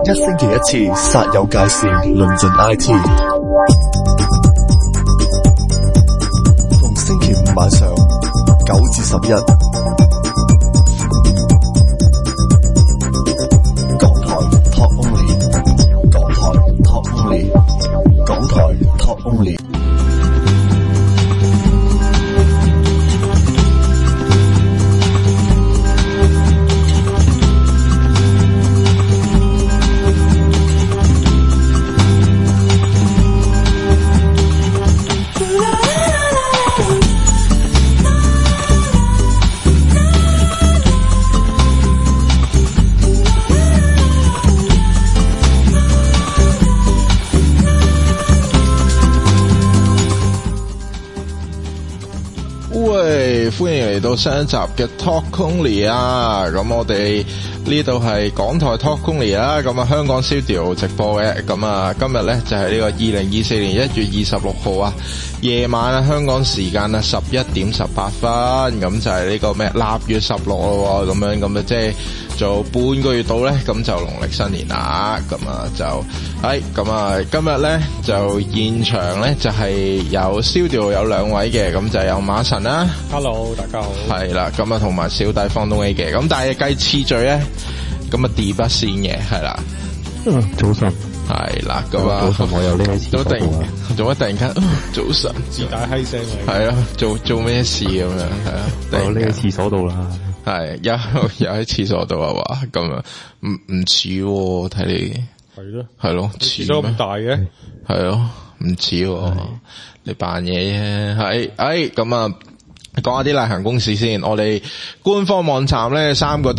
一星期一次，煞有介事，論盡 IT。逢星期五晚上9至11，港台 Talk Only， 港台 Talk Only， 港台 Talk Only。 歡迎嚟到上一集嘅 Talk Only 啊！咁我哋呢度係港台 Talk Only 啦，咁啊香港 Studio 直播嘅，咁啊今日咧就係呢個2024年1月26號啊，夜晚啊香港時間啊11點18分，咁就係呢個咩臘月16咯，咁樣咁啊即係做半個月到咧，咁就農曆新年啦，咁啊就咁啊今日咧就現場咧就係有 Studio 有兩位嘅，咁就有馬神啦 ，Hello 大家好， 係啦，咁啊同埋小弟方東 A 嘅，咁但係計次序咧，咁啊第不先嘅係啦， 早晨係啦，咁啊早晨我有呢個廁所度啊， 做乜突然間早晨自帶閪聲係啊，做咩事咁樣係啊， 我呢個廁所度啦， 係有喺廁所度啊話，咁啊唔似睇你係咯， 廁所咁大嘅係咯，唔似你扮嘢啫，係咁啊。講下啲例行公事先，我哋官方網站咧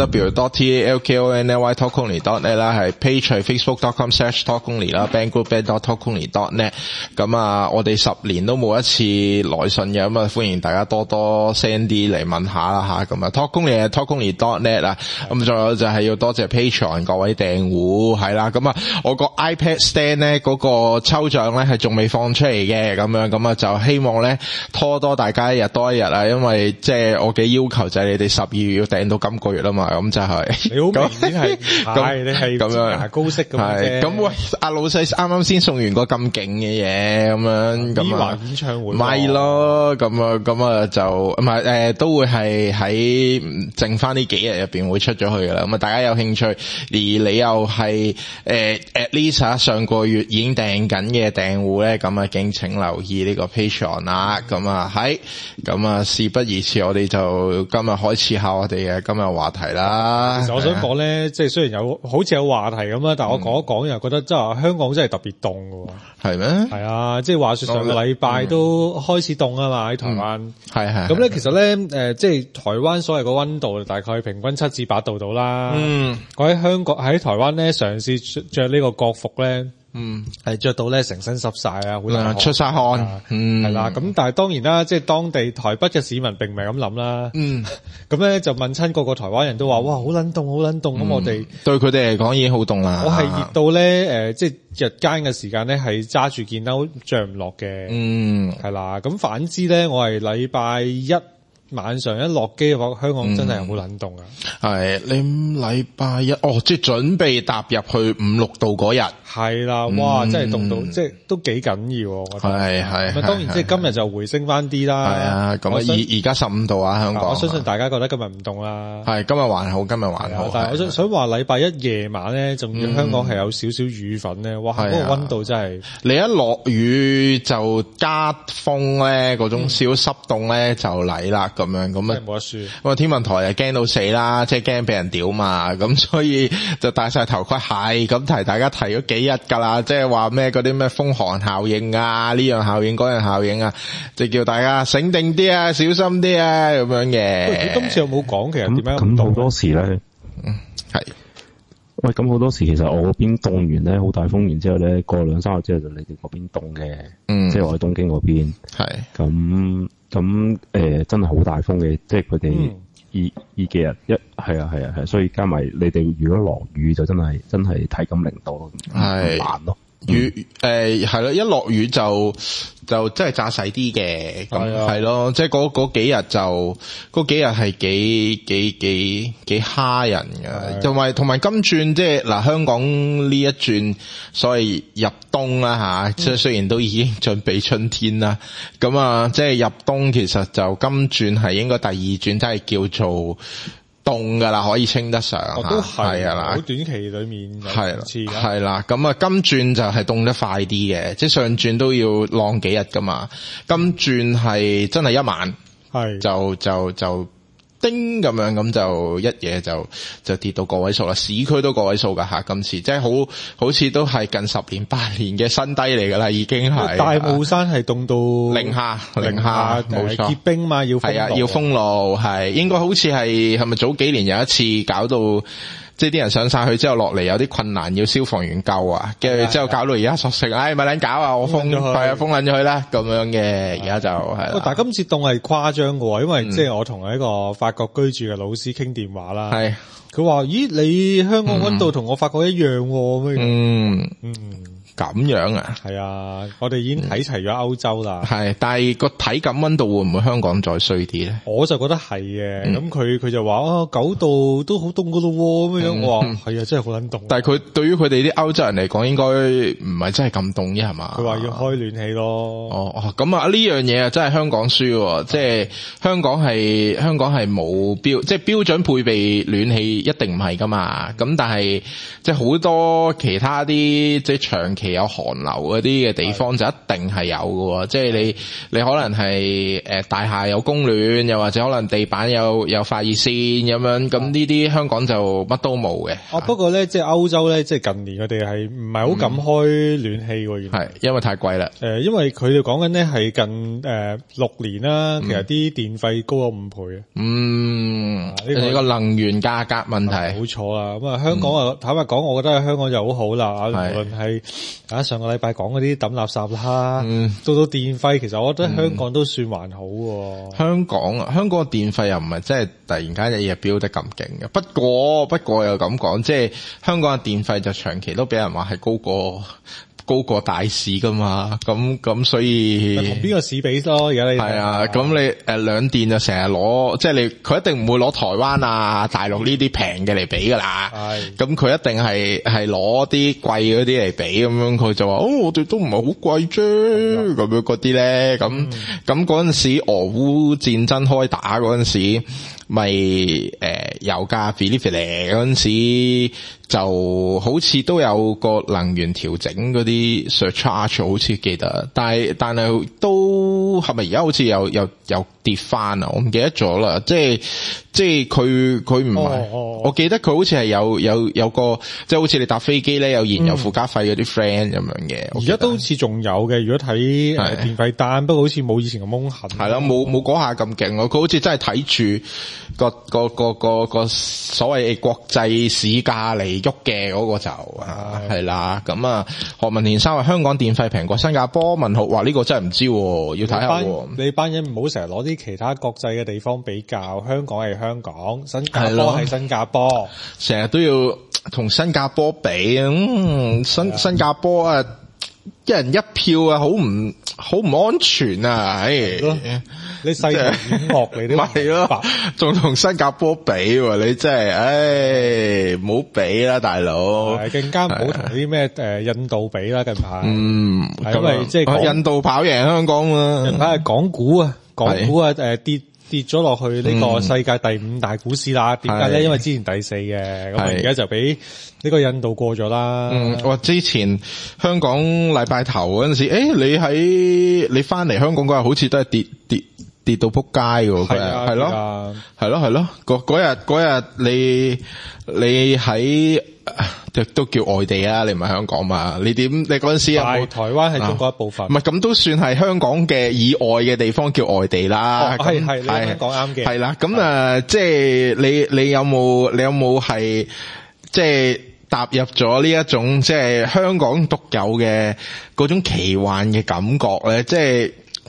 3個W.talkonly.net 啦，係 page facebook.com/talkonly 啦 bandgroup.talkonly.net。咁啊，我哋10年都冇一次來信嘅，咁啊歡迎大家多多 send 啲嚟問下啦吓。咁啊 talkonly talkonly.net 啊，咁仲有就係要多謝 Patreon 各位訂戶係啦。咁啊，我個 iPad stand 咧嗰個抽獎咧係仲未放出嚟嘅，咁啊就希望咧拖多大家一日多一日啊。因為即係我嘅要求就係你哋12月要訂到今個月啦嘛，咁就係你好明顯係咁，你係咁樣牙膏式咁啫。 咁喂，阿老細啱啱先送完個咁勁嘅嘢，咁樣咁啊， 演唱會咪咯，咁啊就唔係都會係喺剩翻呢幾日入邊會出咗去噶啦。咁啊，大家有興趣，而你又係at least 上個月已經訂緊嘅訂戶咧，咁啊敬請留意呢個 Patreon 啦。咁啊咁啊。事不宜遲，我哋就今日開始下我哋嘅今日話題啦。 其實我想講咧，即係雖然好似有話題咁啦，但係我講一講又覺得真係香港真係特別凍㗎喎。係咩？係啊，即係話說上個禮拜都開始凍啊嘛，喺台灣。係。咁咧其實咧即係台灣所謂個溫度大概平均7至8度到啦。我喺香港喺台灣咧嘗試着呢個國服咧。係着到咧成身濕晒啊，好大汗，出晒汗，係啦。咁但係當然啦，即係當地台北嘅市民並唔係咁諗啦。咁咧就問親個台灣人都話，哇，好撚凍，好撚凍。咁我哋對佢哋嚟講已經好凍啦。我係熱到咧，即係日間嘅時間咧係揸住件褸着唔落嘅。係啦。咁反之咧，我係禮拜一晚上一落機嘅話，香港真係好冷凍啊！係你禮拜一即係準備踏入去5-6度嗰日，係啦，哇，真係凍到，即係都幾緊要，我覺得係。咁當然即係今日就回升翻啲啦。係啊，咁而家15度啊，香港。我相信大家覺得今日唔凍啦。係今日還好，今日還好。但係我想話禮拜一夜晚咧，仲要香港係有少少雨粉咧，哇！嗰個溫度真係。你一落雨就加風咧，嗰種小濕凍咧就嚟啦。咁樣咁啊，冇得輸。咁啊，天文台又驚到死啦，即係驚俾人屌嘛，咁所以就戴晒頭盔，係咁提大家提咗幾日噶啦，即係話咩嗰啲咩風寒效應啊，呢樣效應嗰樣效應啊，就叫大家醒定啲啊，小心啲啊，咁樣嘅。今次有冇講其實點樣咁好多時咧？ 係。 喂，咁好多時其實我嗰邊凍完咧，好大風完之後咧，過2-3日之後就你哋嗰邊凍嘅，即係我喺東京嗰邊。係。咁真係好大風嘅，即係佢哋呢幾日係啊，所以加埋你哋如果落雨就真係體感0度咯，係難咯。 雨係咯，一落雨就真係炸細啲嘅，咁係咯，即係嗰幾日係幾蝦人㗎，同埋今轉即係嗱香港呢一轉所謂入冬啦吓，即係雖然都已經準備春天啦，咁啊即係入冬其實就今轉係應該第二轉，真係叫做凍噶啦，可以稱得上。 都係啊， 好短期裏面係啦，咁啊今轉就係凍得快啲嘅，即係上轉都要晾幾日噶嘛，今轉係真係一晚，係就叮咁樣，咁就一嘢就跌到個位數啦，市區都個位數噶吓，今次即係好似都係近10年8年嘅新低嚟噶啦，已經係。大霧山係凍到零下，冇錯，結冰嘛，要封路，係應該好似係咪早幾年有一次搞到，即係啲人上晒去之後落嚟有啲困難，要消防員救啊，跟住之後搞到而家索性，咪撚搞啊，我封撚咗佢啦，咁樣嘅，而家就係。 但係今次凍係誇張嘅，因為即係我同一個法國居住嘅老師傾電話啦，係佢話：咦，你香港溫度同我法國一樣咁樣。 咁樣啊？ 係啊，我哋已經睇齊咗歐洲啦。 係，但係個體感溫度會唔會香港再衰啲咧？ 我就覺得係嘅。咁佢就話9度都好凍噶咯咁樣。我話係啊，真係好撚凍。 但係佢對於佢哋啲歐洲人嚟講，應該唔係真係咁凍啫，係嘛？ 佢話要開暖氣咯。 咁啊呢樣嘢啊真係香港輸，即係香港係冇即係標準配備暖氣一定唔係噶嘛。咁但係即係好多其他啲即係長期有寒流嗰啲嘅地方就一定係有嘅，即係你可能係大廈有供暖，又或者可能地板有發熱線咁樣，咁呢啲香港就乜都冇嘅。 不過咧，即係歐洲咧，即係近年佢哋係唔係好敢開暖氣喎？ 係因為太貴啦。 因為佢哋講緊咧係近6年啦，其實啲電費高咗5倍。 呢個能源價格問題。 冇錯啦。咁啊，香港坦白講，我覺得香港就好好啦。無論係上個禮拜講嗰啲抌垃圾啦，到電費，其實我覺得香港都算還好。 香港嘅電費又唔係真係突然間一日飆得咁勁嘅。不過又咁講，即係香港嘅電費就長期都俾人話係高過大市噶嘛，咁所以同邊個市比咯？而家你係啊，咁你兩電就成日攞，即係佢一定唔會攞台灣啊、大陸呢啲平嘅嚟比噶啦。係，咁佢一定係攞啲貴嗰啲嚟比，咁樣佢就話我哋都唔係好貴啫，咁樣嗰啲咧，咁嗰陣時俄烏戰爭開打嗰陣時，咪油價飛嚟飛嚟嗰陣時，就好似都有個能源調整嗰啲 surcharge， 好似記得，但係都係咪而家好似又跌翻啊？我唔記得咗啦，即係佢唔係，我記得佢好似係有個，即係好似你搭飛機咧有燃油附加費嗰啲 friend 咁樣嘅。 而家都好似仲有嘅，如果睇電費單，不過好似冇以前咁兇狠。 係啦，冇嗰下咁勁咯。佢好似真係睇住個所謂國際市價嚟喐嘅嗰個就係啦。咁啊，何文田生話香港電費平過新加坡，文豪話呢個真係唔知，要睇下。 你班人唔好成日攞啲其他國際嘅地方比較，香港係香港，新加坡係新加坡， 成日都要同新加坡比。新加坡啊，一人一票啊，好唔安全啊！ 你細人惡你都係咯，仲同新加坡比，你真係唔好比啦，大佬。 更加唔好同啲咩印度比啦，近排。因為即係印度跑贏香港嘛。 近排係港股啊跌咗落去呢個世界第5大股市啦。點解咧？因為之前第4嘅，咁而家就俾呢個印度過咗啦。 我之前香港禮拜頭嗰陣時，你翻嚟香港嗰日好似都係跌到撲街喎。係咯，嗰日你喺都叫外地啊，你唔係香港嘛？你嗰陣時有冇？ 台灣係中國一部分。 唔係，咁都算係香港嘅以外嘅地方叫外地啦。 係你講啱嘅。 係啦，咁即係你有冇係即係踏入咗呢一種即係香港獨有嘅嗰種奇幻嘅感覺咧？即係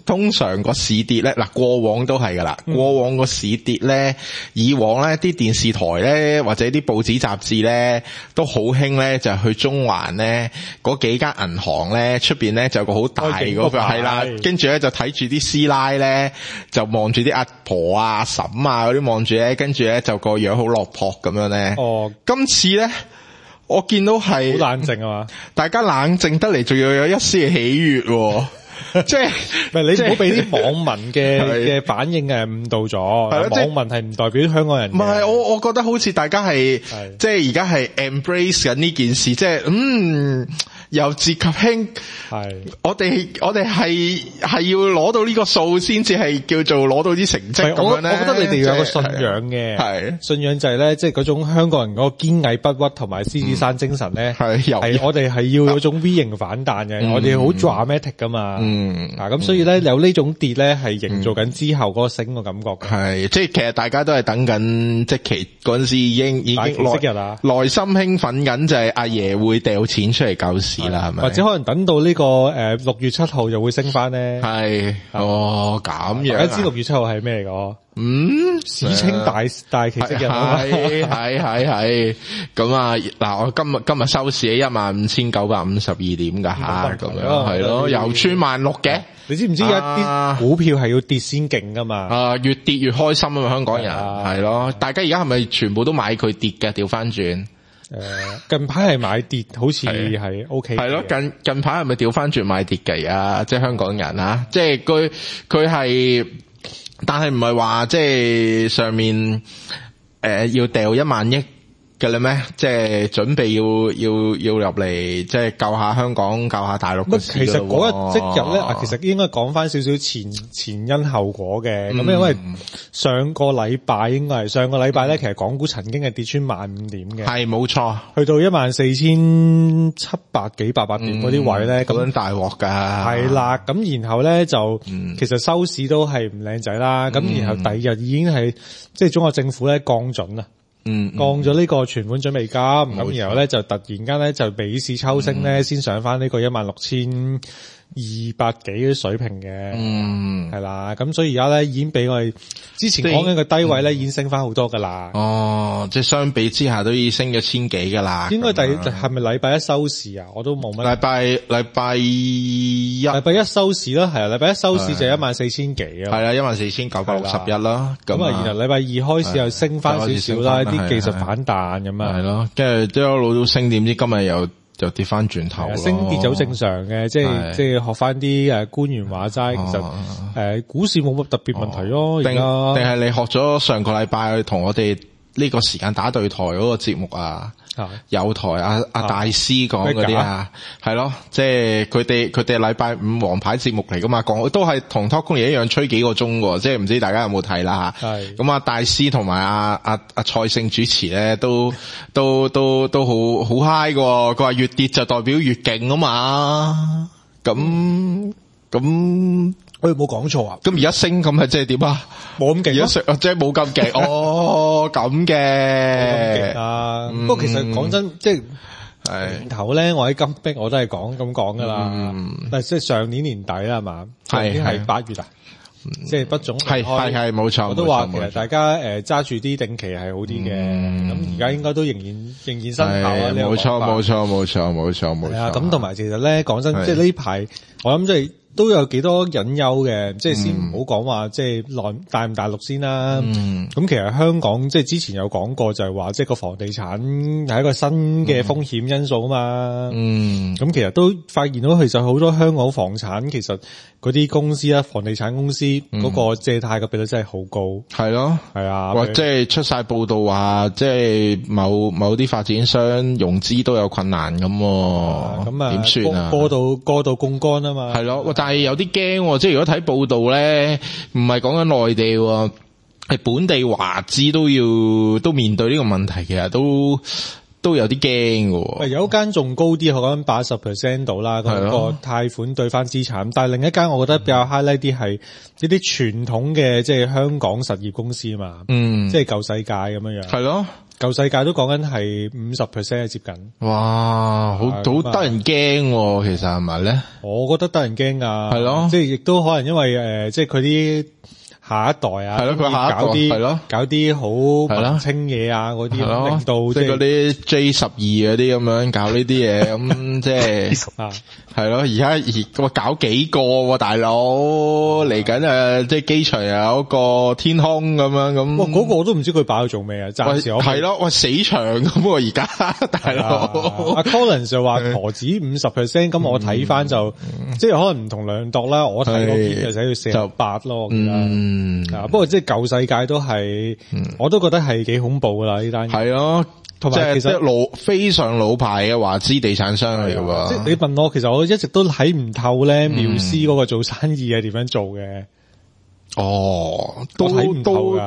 通常個市跌咧，嗱過往都係噶啦，過往個市跌咧，以往咧啲電視台咧或者啲報紙雜誌咧都好興咧，就係去中環咧嗰幾間銀行咧出邊咧就有個好大嗰個係啦，跟住咧就睇住啲師奶咧就望住啲阿婆啊、阿嬸啊嗰啲望住咧，跟住咧就個樣好落魄咁樣咧。哦，今次咧我見到係好冷靜啊嘛， 大家冷靜得嚟，仲要有一絲嘅喜悅。即係唔係你唔好俾啲網民嘅反應誤導咗，網民係唔代表香港人。 唔係我覺得好似大家係即係而家係 embrace 緊呢件事，即係由治及興，係我哋係要攞到呢個數先至係叫做攞到啲成績咁樣咧。 我覺得你哋要有個信仰嘅，係信仰就係咧，即係嗰種香港人嗰個堅毅不屈同埋獅子山精神咧，係我哋係要有種 V 型反彈嘅，我哋好 dramatic 噶嘛。咁所以咧有呢種跌咧係營造緊之後嗰個升嘅感覺嘅。係即係其實大家都係等緊即期嗰陣時已經內心興奮緊，就係阿爺會掉錢出嚟救市啦，係咪？ 或者可能等到呢個6月7號就會升翻咧。係咁樣。 大家知6月7號係咩嚟㗎？史稱大奇蹟日。 係咁啊！嗱，我今日收市喺15,952點㗎吓，咁樣係咯，又穿1600嘅。 你知唔知有一啲股票係要跌先勁㗎嘛？ 越跌越開心啊嘛！香港人係咯，大家而家係咪全部都買佢跌嘅？調翻轉。 近排係買跌，好似係 OK。係咯， 近排係咪調翻轉買跌嘅啊？即係香港人啊，即係佢係。但係唔係話即係上面要掉1萬億嘅啦咩？即係準備要入嚟，即係救下香港、救下大陸嘅事。 其實嗰日即日咧，其實應該講翻少少前因後果嘅。咁因為上個禮拜咧，其實港股曾經係跌穿15,000點嘅。係冇錯，去到14,700幾800點嗰啲位咧， 咁樣大鑊㗎。 係啦，咁然後咧就其實收市都係唔靚仔啦。咁然後第二日已經係即係中國政府咧降準啊。降咗呢個存款準備金，咁然後咧就突然間咧就美市抽升咧，先上翻呢個16,200幾嘅水平嘅，係啦，咁所以而家咧已經比我哋之前講緊個低位咧已經升翻好多噶啦。 即係相比之下都已經升咗1,000幾噶啦。 應該係咪禮拜一收市啊？我都冇乜。 禮拜一收市啦，係啊，禮拜一收市就14,000幾啊。 係啦，14,961啦。咁然後禮拜二開始又升翻少少啦，啲技術反彈咁啊。 係咯，跟住一路都升，點知今日又跌翻轉頭。 升跌就好正常嘅，即係學翻啲官員話齋，其實股市冇乜特別問題咯。 定係你學咗上個禮拜同我哋呢個時間打對台嗰個節目啊？有台阿大師講嗰啲啊，係咯，即係佢哋禮拜五王牌節目嚟噶嘛，講都係同 Talk Only 一樣吹幾個鐘喎，即係唔知大家有冇睇啦吓。係咁大師同埋阿蔡勝主持咧，都好 high 㗎。佢話越跌就代表越勁啊嘛。咁我哋冇講錯啊！ 咁而家升咁係即係點啊？ 冇咁勁， 而家即係冇咁勁。咁嘅啊！不過其實講真，即係年頭咧，我喺金碧我都係咁講噶啦。但係即係上年年底啦，係嘛？已經係8月啊，即係不總係冇錯。 我都話其實大家揸住啲定期係好啲嘅。咁而家應該都仍然生效啊！ 冇錯。係啊，咁同埋其實咧，講真，即係呢排我諗即係。都有幾多隱憂嘅，即係先唔好講話，即係大唔大陸先啦。咁其實香港即係之前有講過，就係話即係個房地產係一個新嘅風險因素啊嘛。咁其實都發現到其實好多香港房產其實嗰啲公司啊，房地產公司嗰個借貸嘅比率真係好高。係咯，係啊，或即係出晒報道話，即係某啲發展商融資都有困難咁。咁點算啊？ 過度槓桿啊嘛。 係咯。但係有啲驚，即係如果睇報道咧，唔係講緊內地，係本地華資都面對呢個問題，其實都有啲驚嘅。 有一間仲高啲，可能 80% 到啦，嗰個貸款對翻資產。但係另一間我覺得比較 highlight 啲係呢啲傳統嘅，即係香港實業公司啊嘛。即係舊世界咁樣樣。係咯。 舊世界都講緊係50%接近。 哇，好得人驚，其實係咪咧？ 我覺得得人驚噶， 係咯， 即係亦都可能因為即係佢啲下一代啊， 係咯，佢下一代係咯， 搞啲好文青嘢啊，嗰啲令到即係嗰啲 J12嗰啲咁樣搞呢啲嘢，咁即係係咯，而家搞幾個大佬嚟緊即係機場有一個天空咁樣咁。 哇，嗰個我都唔知佢擺喺做咩啊！暫時係咯，喂死場咁而家大佬。 阿 Collins 就話何止50%，咁我睇翻就即係可能唔同量度啦。我睇嗰邊就寫到48咯，我記得。不過即係舊世界都係，我都覺得係幾恐怖噶啦呢單嘢。 係咯，同埋其實非常老牌嘅華資地產商嚟噶喎。 即係你問我，其實我一直都睇唔透咧，繆斯嗰個做生意係點樣做嘅。 哦， 都睇唔透噶，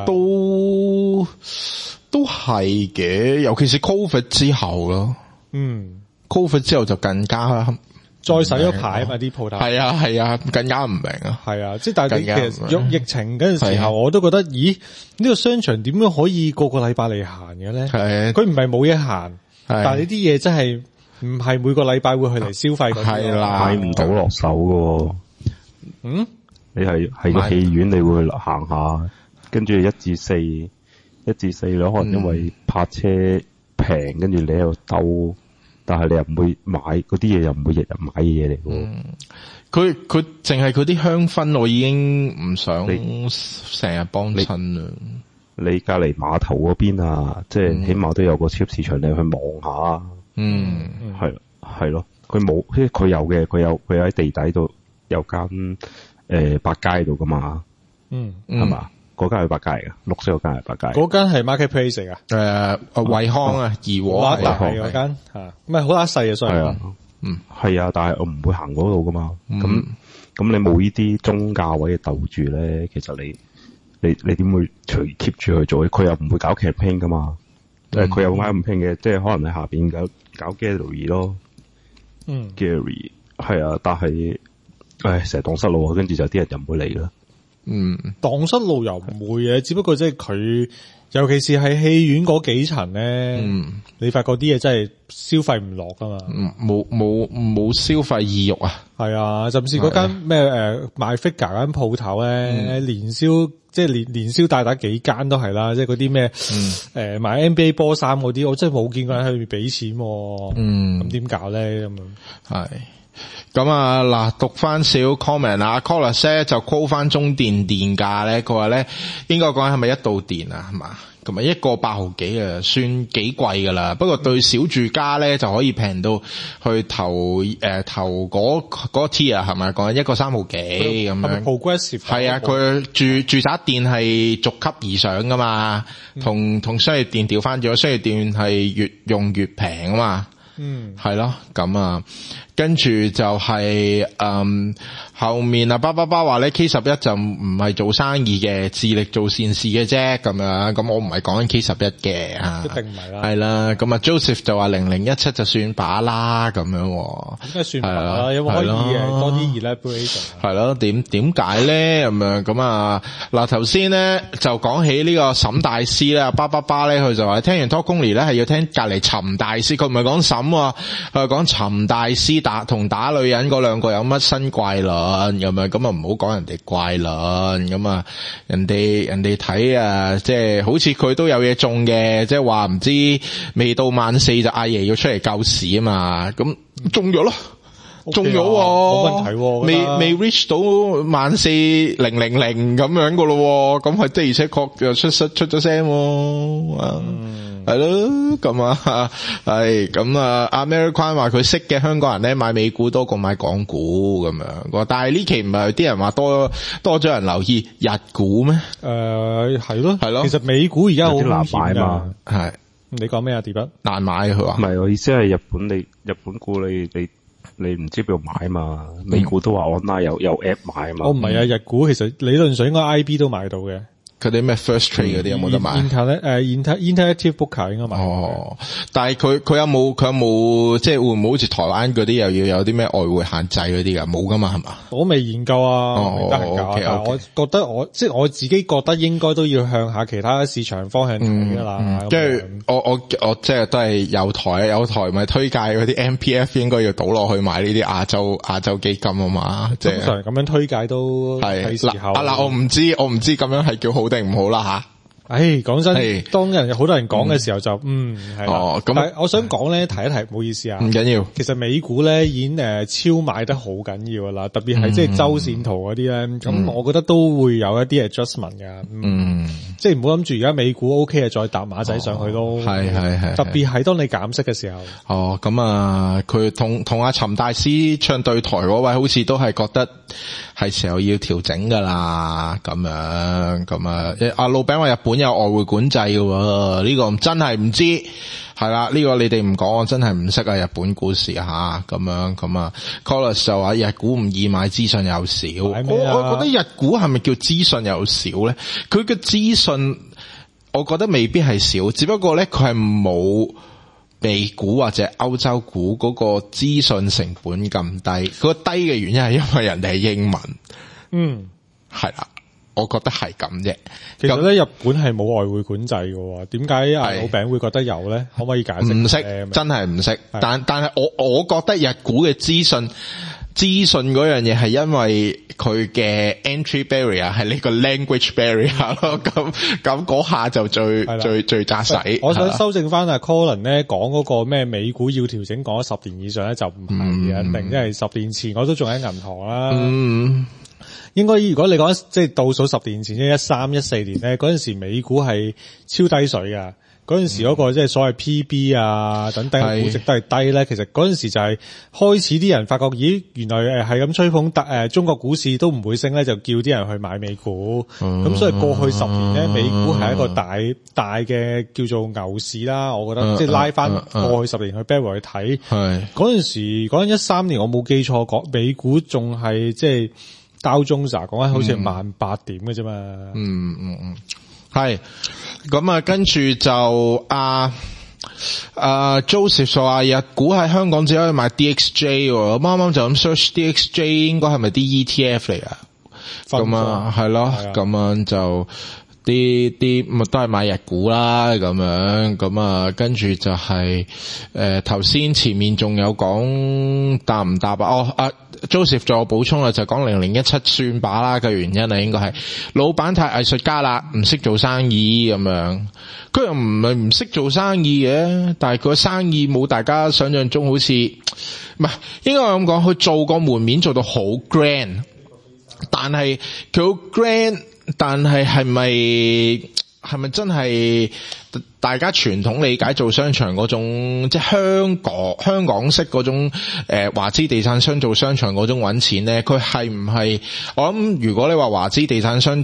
都係嘅，尤其是 Covid 之後咯。Covid 之後就更加。 再洗咗牌啊嘛啲鋪頭， 係啊，更加唔明啊。 係啊，即係但係其實疫情嗰陣時候，我都覺得，咦呢個商場點樣可以個個禮拜嚟行嘅咧？係，佢唔係冇嘢行，但係呢啲嘢真係唔係每個禮拜會去嚟消費嗰啲， 係啦， 買唔到落手嘅。你係個戲院，你會去行下，跟住1至4你可能因為泊車平，跟住你喺度兜。但係你又唔會買嗰啲嘢，又唔會日日買嘅嘢嚟嘅。 佢淨係佢啲香薰，我已經唔想成日幫襯啦。 你隔籬碼頭嗰邊啊，即係起碼都有個超級市場，你去望下。係咯，佢冇，即係佢有嘅，佢喺地底度有間百佳度噶嘛。係嘛？嗰間係百佳嚟噶，綠色嗰間係百佳。 嗰間係 marketplace 嚟噶。 惠康啊，怡和好大嗰間吓，唔係好乸細啊，所以係啊，但係我唔會行嗰度噶嘛。咁你冇呢啲中價位嘅斗住咧，其實你點會隨 keep 住去做？佢又唔會搞 campaign 噶嘛。佢有啱唔拼嘅，即係可能喺下邊搞 gallery 咯。gallery 係啊，但係成日蕩失路，跟住就啲人就唔會嚟啦。 蕩失路又唔會嘅，只不過即係佢，尤其是喺戲院嗰幾層咧，你發覺啲嘢真係消費唔落噶嘛， 冇消費意欲啊， 係啊，甚至嗰間咩賣 figure 間鋪頭咧，連銷即係連銷帶打幾間都係啦，即係嗰啲咩賣 NBA 波衫嗰啲，我真係冇見過人喺裏面俾錢，咁點搞咧咁樣？係。 咁啊嗱，讀翻少 comment 啊 Collis 咧就 call 翻中電電價咧，佢話咧應該講係咪1度電啊，係嘛？咁啊1個8毫幾啊，算幾貴噶啦。不過對小住家咧就可以平到去投嗰 tier 啊，係咪講1個3毫幾咁樣 progressive 係啊，佢住宅電係逐級而上噶嘛，同商業電調翻咗，商業電係越用越平啊嘛。係咯，咁啊，跟住就係後面啊，巴話咧 K11 就唔係做生意嘅，致力做善事嘅啫，咁樣，咁我唔係講緊 K11 嘅啊， 一定唔係啦，係啦，咁啊 Joseph 就話0017就算把啦，咁樣， 應該算把啦，有冇可以多啲 elaboration？ 係咯，點解咧？咁樣，咁啊，嗱頭先咧就講起呢個沈大師咧，巴咧佢就話聽完 Talk Only 咧係要聽隔籬陳大師，佢唔係講沈，佢係講陳大師打女人嗰兩個有乜新怪論咁樣，咁啊唔好講人哋怪論，咁啊人哋睇啊，即係好似佢都有嘢中嘅，即係話唔知未到14就阿爺要出嚟救市啊嘛，咁中咗咯。中咗冇問題， 未 reach 到14000咁樣噶咯，咁係的而且確又出咗聲，係咯，咁啊係咁啊。阿 American 話佢識嘅香港人咧買美股多過買港股咁樣，但係呢期唔係啲人話多咗人留意日股咩？ 係咯，其實美股而家好難買嘛，係你講咩啊？碟筆難買佢話， 唔係我意思係日本股你唔知邊度買嘛？美股都話 online 有 app 買嘛？ 唔係啊，日股其實理論上應該 IB 都買到嘅。 佢啲咩 First Trade 嗰啲有冇得買 ？Interactive Booker 應該買。 哦，但係佢有冇即係會唔會好似台灣嗰啲又要有啲咩外匯限制嗰啲㗎？冇㗎嘛係嘛？ 我未研究啊，未得閒搞。 但係我覺得即係我自己覺得應該都要向下其他市場方向睇㗎啦。 跟住我即係都係有台咪推介嗰啲 MPF 應該要倒落去買呢啲亞洲基金啊嘛。即係通常咁樣推介都係時候。 嗱我唔知咁樣係叫好定唔好啦吓。 講真，當有好多人講嘅時候就係啦。但係我想講咧，提一提，唔好意思啊。唔緊要。其實美股咧已經超買得好緊要噶啦，特別係即係周線圖嗰啲咧。咁我覺得都會有一啲 adjustment 噶。即係唔好諗住而家美股 OK 啊，再搭馬仔上去咯。係。特別係當你減息嘅時候。 咁啊，佢同阿陳大師唱對台嗰位，好似都係覺得係時候要調整噶啦。咁樣阿老餅話日本有外匯管制嘅喎，呢個真係唔知，係啦，呢個你哋唔講，我真係唔識啊，日本股市吓，咁樣Collis 就話日股唔易買，資訊又少，我覺得日股係咪叫資訊又少咧？佢嘅資訊，我覺得未必係少，只不過咧佢係冇美股或者歐洲股嗰個資訊成本咁低，嗰個低嘅原因係因為人哋係英文，係啦。我覺得係咁啫。 其實咧，日本係冇外匯管制嘅，點解阿老餅會覺得有咧？可唔可以解釋？ 唔識，真係唔識。但係我覺得日股嘅資訊嗰樣嘢係因為佢嘅 entry barrier 係呢個 language barrier 咯。咁嗰下就最紮實。我想修正翻阿 Colin 咧講嗰個咩美股要調整講咗10年以上咧，就唔係一定，因為10年前我都仲喺銀行啦。應該如果你講即係倒數10年前，即係13、14年咧，嗰陣時美股係超低水㗎。嗰陣時嗰個即係所謂 PB 啊等等嘅估值都係低咧。其實嗰陣時就係開始啲人發覺，咦，原來係咁吹捧中國股市都唔會升咧，就叫啲人去買美股。咁所以過去10年咧，美股係一個大嘅叫做牛市啦。我覺得即係拉翻過去10年去 Barry 去睇，嗰陣時講緊13年，我冇記錯，講美股仲係即係。道瓊斯講緊好似18000點嘅啫嘛，係咁啊，跟住就Joseph 話日股喺香港只可以買 DXJ， 我啱啱就咁 search DXJ 應該係咪啲 ETF 嚟啊？咁啊係咯，咁樣就啲咪都係買日股啦，咁樣跟住就係頭先前面仲有講答唔答啊？Joseph 再補充啦，就講0017算把啦嘅原因啊，應該係老闆太藝術家啦，唔識做生意咁樣。佢又唔係唔識做生意嘅，但係佢生意冇大家想象中好似，唔係應該咁講，佢做個門面做到好 grand， 但係佢好 grand， 但係係咪真係大家傳統理解做商場嗰種，即係香港式嗰種華資地產商做商場嗰種揾錢咧？佢係唔係？我諗如果你話華資地產商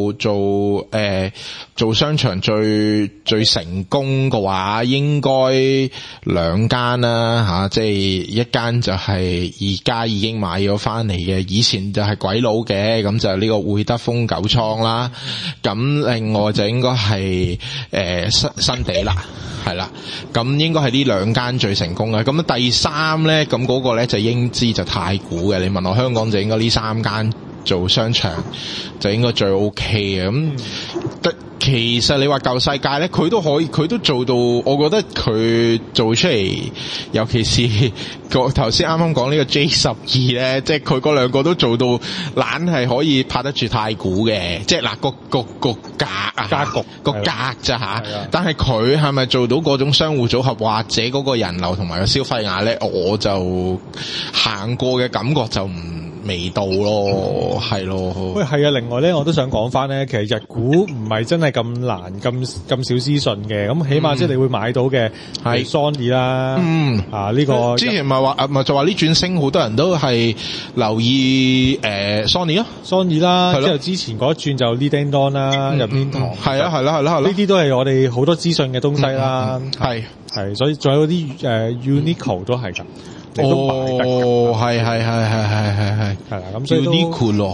做商場最成功嘅話，應該2間啦吓，即係一間就係而家已經買咗翻嚟嘅，以前就係鬼佬嘅，咁就係呢個會德豐九倉啦。咁另外就應該係新地啦，係啦，咁應該係呢2間最成功嘅。咁第3咧，咁嗰個咧就英資就太古嘅。你問我香港就應該呢3間做商場就應該最 OK 嘅。咁其實你話舊世界咧，佢都可以，佢都做到。我覺得佢做出嚟，尤其是頭先啱啱講呢個 J12咧，即係佢嗰2個都做到，懶係可以拍得住太古嘅。即係嗱個格啊，格局個格咋吓？但係佢係咪做到嗰種商戶組合，或者嗰個人流同埋個消費額咧？我就行過嘅感覺就未到咯，係咯。 喂，係啊，另外咧，我都想講翻咧，其實日股唔係真係咁難，咁少資訊嘅。咁起碼即係你會買到嘅係 Sony 啦，呢個之前咪就話呢轉升，好多人都係留意Sony 咯，Sony 啦，之後之前嗰一轉就 Lee Dong 啦，任天堂，係啦，呢啲都係我哋好多資訊嘅東西啦，係，所以仲有啲Uniqlo 都係㗎。係啦，咁所以Uniqlo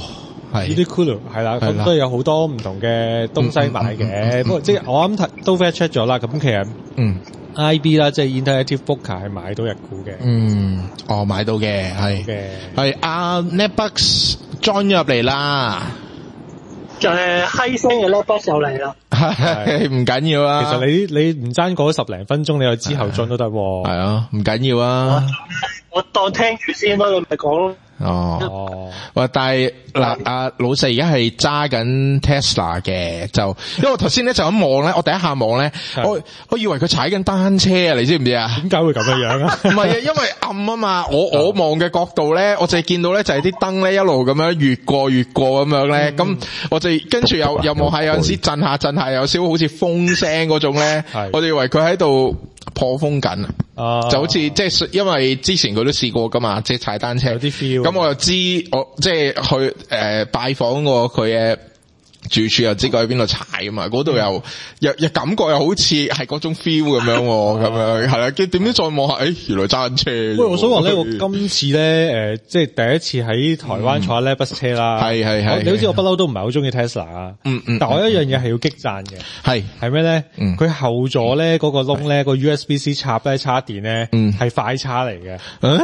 Uniqlo 係啦，咁都有好多唔同嘅東西買嘅。不過即係我啱都 fact check 咗啦，咁其實IB 啦，即係 Interactive Brokers 係買到日股嘅。 買到嘅係阿 Netbucks join 咗入嚟啦。 就係閪聲嘅 Netbucks 又嚟啦。 係唔緊要啊。 其實你唔爭嗰10零分鐘，你有之後進都得。 係啊，唔緊要啊。 我當聽住先咯，你咪講咯。 喂，但係嗱，老細而家係揸緊 Tesla 嘅，就因為我頭先咧就咁望咧，我第一下望咧，我以為佢踩緊單車啊，你知唔知啊？ 點解會咁樣啊？ 唔係啊，因為暗啊嘛，我望嘅角度咧，我就係見到咧就係啲燈咧一路咁樣越過咁樣咧，咁我就跟住又望下有陣時震下，有少少好似風聲嗰種咧，我就以為佢喺度破風緊就好似即係因為之前佢都試過噶嘛，即係踩單車有啲 feel。咁我又知我即係去拜訪過佢嘅住處，又知佢喺邊度踩啊嘛，嗰度又感覺又好似係嗰種 feel 咁樣，咁樣係啦。點知再望下，原來揸緊車。 喂，我想話咧，我今次咧即係第一次喺台灣坐 Netbucks 車啦。係。你好似我不嬲都唔係好中意 Tesla 啊。但我一樣嘢係要激讚嘅。係咩咧？佢後座咧嗰個窿咧個 USB-C 插咧插電咧係快叉嚟嘅。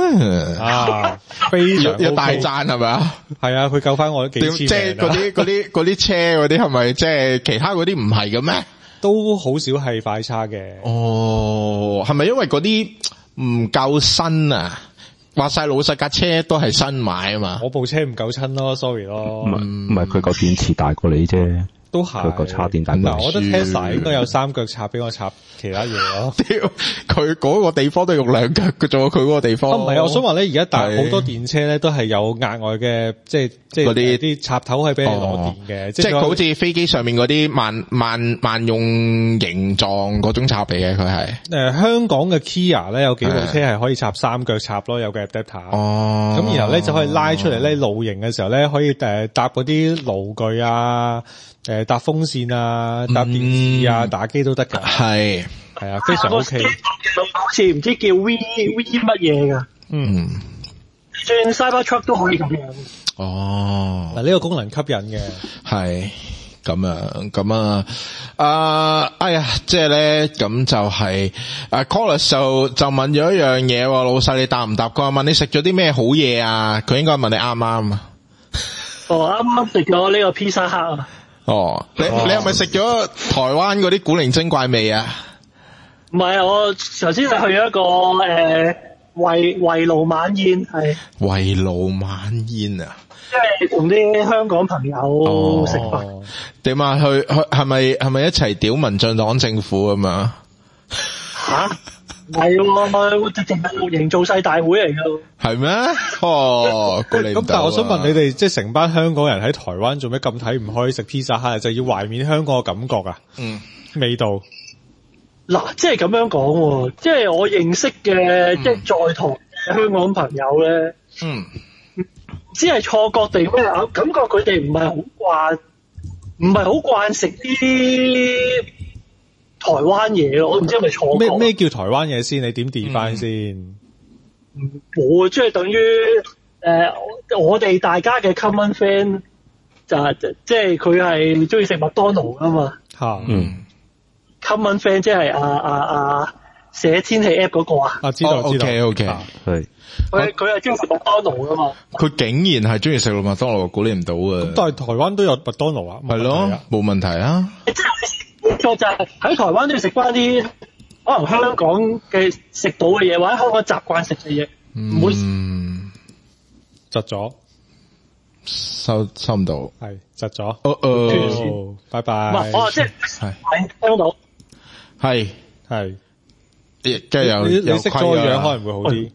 非常有大讚係咪啊？係啊，佢救翻我幾千。即係嗰啲車。嗰啲係咪即係其他嗰啲唔係嘅咩？ 都好少係快叉嘅。 係咪因為嗰啲唔夠新啊？話晒老實，架車都係新買啊嘛。 我部車唔夠親咯 ，sorry 咯。 唔係佢個電池大過你啫。 都係佢個插電大過你。 我覺得 Tesla 應該有3腳插俾我插其他嘢咯。 佢嗰個地方都用2腳嘅啫，佢嗰個地方。 唔係，我想話咧，而家但係好多電車咧都係有額外嘅，即係嗰啲插頭係俾你攞電嘅， 即係好似飛機上面嗰啲萬用形狀嗰種插嚟嘅，佢係。 香港嘅 Kia 咧有幾部車係可以插3腳插咯，有嘅 adapter。咁然後咧就可以拉出嚟咧，露營嘅時候咧可以搭嗰啲爐具啊。搭風扇啊，搭電視啊，打機都得噶。係啊，非常 OK。 好似唔知叫 V 乜嘢噶。算 Cybertruck 都可以咁樣。 嗱，呢個功能吸引嘅。 係咁啊，哎呀，即係咧，咁就係Collis 就問咗一樣嘢喎，老細你答唔答？佢話問你食咗啲咩好嘢啊？佢應該問你啱唔啱啊？ 啱啱食咗呢個 Pizza Hut 啊。 你係咪食咗台灣嗰啲古靈精怪味啊？ 唔係，我頭先去咗一個圍爐晚宴，係圍爐晚宴啊！ 即係同啲香港朋友食飯。 點啊？去係咪一齊屌民進黨政府咁啊？ 吓？唔係喎，直情係營造勢大會嚟噶。係咩？ 咁但係我想問你哋，即係成班香港人喺台灣做咩咁睇唔開食 pizza hut，就要懷緬香港嘅感覺啊？味道。 嗱，即係咁樣講，即係我認識嘅，即係在台香港朋友咧，只係錯覺地咩啊？感覺佢哋唔係好慣食啲台灣嘢咯，我唔知係咪錯覺。 咩叫台灣嘢先？你點 define 先？ 冇，即係等於我哋大家嘅 common friend 即係佢係中意食麥當勞噶嘛。common friend 即係寫天氣 app 嗰個啊。 知道。 OK， 係。佢係中意食麥當勞噶嘛。佢竟然係中意食麥當勞，估你唔到啊！ 但係台灣都有麥當勞啊。 係咯，冇問題啊。 錯就係喺台灣都要食翻啲可能香港嘅食到嘅嘢，或者香港習慣食嘅嘢，唔會窒咗， 收唔到， 係窒咗，拜拜。 唔係，即係聽到， 係，即係有識咗個樣可能會好啲。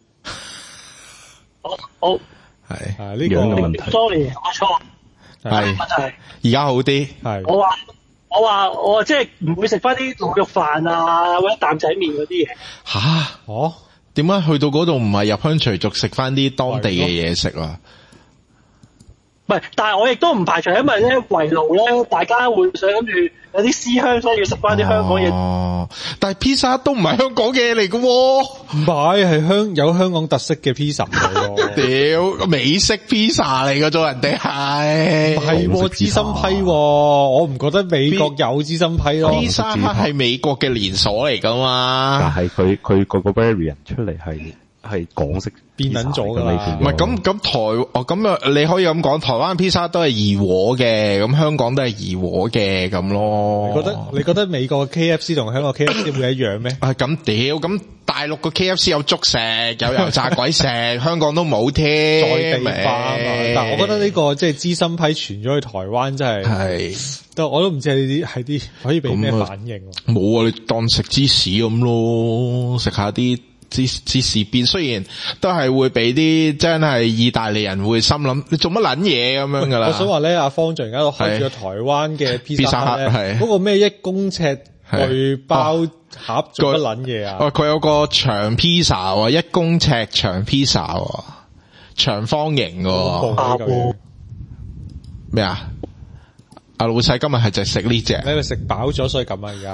好， 係呢個問題。 Sorry，我錯。 係，而家好啲。 係。我話即係唔會食翻啲滷肉飯啊，或者擔仔麵嗰啲嘢。 吓？點解去到嗰度唔係入鄉隨俗食翻啲當地嘅嘢食啊？ 唔係，但係我亦都唔排除，因為咧圍爐咧，大家會想住有啲思鄉，所以要食翻啲香港嘢。 哦，但係披薩都唔係香港嘢嚟嘅喎， 唔係，係有香港特色嘅披薩嚟。 屌，美式披薩嚟嘅啫，人哋係芝心批，我唔覺得美國有芝心批咯。 披薩係美國嘅連鎖嚟噶嘛， 但係佢個 variant 出嚟係港式變撚咗㗎啦。 唔係咁啊，你可以咁講，台灣披薩都係怡和嘅，咁香港都係怡和嘅咁咯。 你覺得美國嘅 KFC 同香港 KFC 會一樣咩？ 咁屌，咁大陸個 KFC 有粥食，有油炸鬼食，香港都冇添。 在地化啊嘛，但係我覺得呢個即係芝心批傳咗去台灣，真係我都唔知係啲可以俾咩反應。 冇啊，你當食芝士咁咯，食下啲芝士邊，雖然都係會俾啲真係意大利人會心諗你做乜撚嘢咁樣噶啦。 我想話咧，阿方丈而家都開住個台灣嘅披薩咧，嗰個咩1公尺巨包盒做乜撚嘢啊？ 佢有個長披薩啊，1公尺長披薩啊，長方形嘅。咩啊？阿老細今日係就食呢隻。 你咪食飽咗所以咁啊！而家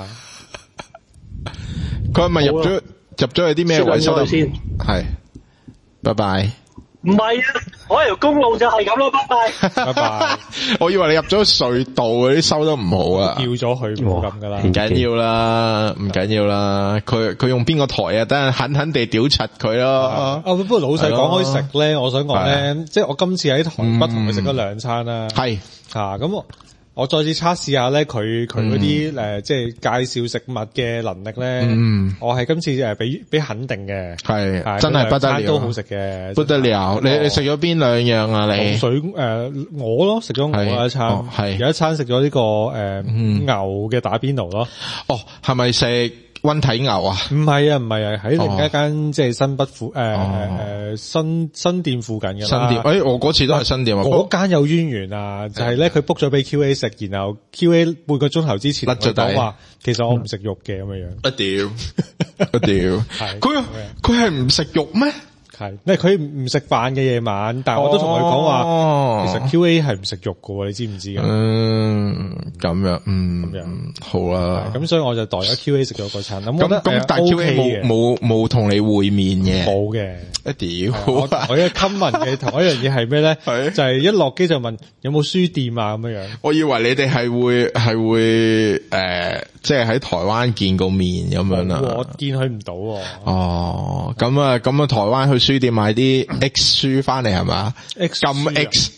佢係咪入咗去啲咩位收先？係，拜拜。 唔係啊，我條公路就係咁咯，拜拜。 拜拜。 我以為你入咗隧道嗰啲收得唔好啊。 叫咗佢冇咁噶啦。 唔緊要啦，唔緊要啦。佢用邊個台啊？等陣狠狠地屌柒佢咯。 不過老細講開食咧，我想講咧，即係我今次喺台北同佢食咗2餐啦。 係咁我再次測試下咧，佢嗰啲即係介紹食物嘅能力咧，我係今次俾肯定嘅， 係真係不得了， 都好食嘅， 不得了。你食咗邊2樣啊？你水我咯，食咗我一餐，有一餐食咗呢個牛嘅打邊爐咯。 哦，係咪食溫體牛啊？唔係啊，喺另一間即係新北新店附近嘅啦。 新店，我嗰次都係新店啊。 嗰間有淵源啊，就係咧佢 book 咗俾 QA 食，然後 QA 半個鐘頭之前佢講話，其實我唔食肉嘅咁樣。 佢係唔食肉咩？ 係，佢唔食飯嘅夜晚，但係我都同佢講話，其實 QA 係唔食肉嘅，你知唔知㗎？ 咁樣，咁樣好啦。 咁所以我就代咗 QA 食咗個餐。咁但係 QA 冇同你會面嘅， 冇嘅。 屌， 我一 comment 嘅同一樣嘢係咩咧？就係一落機就問有冇書店啊咁樣。 我以為你哋係會即係喺台灣見過面咁樣啦。 我見佢唔到。 哦，咁啊，台灣去書店買啲 X 書翻嚟係嘛？禁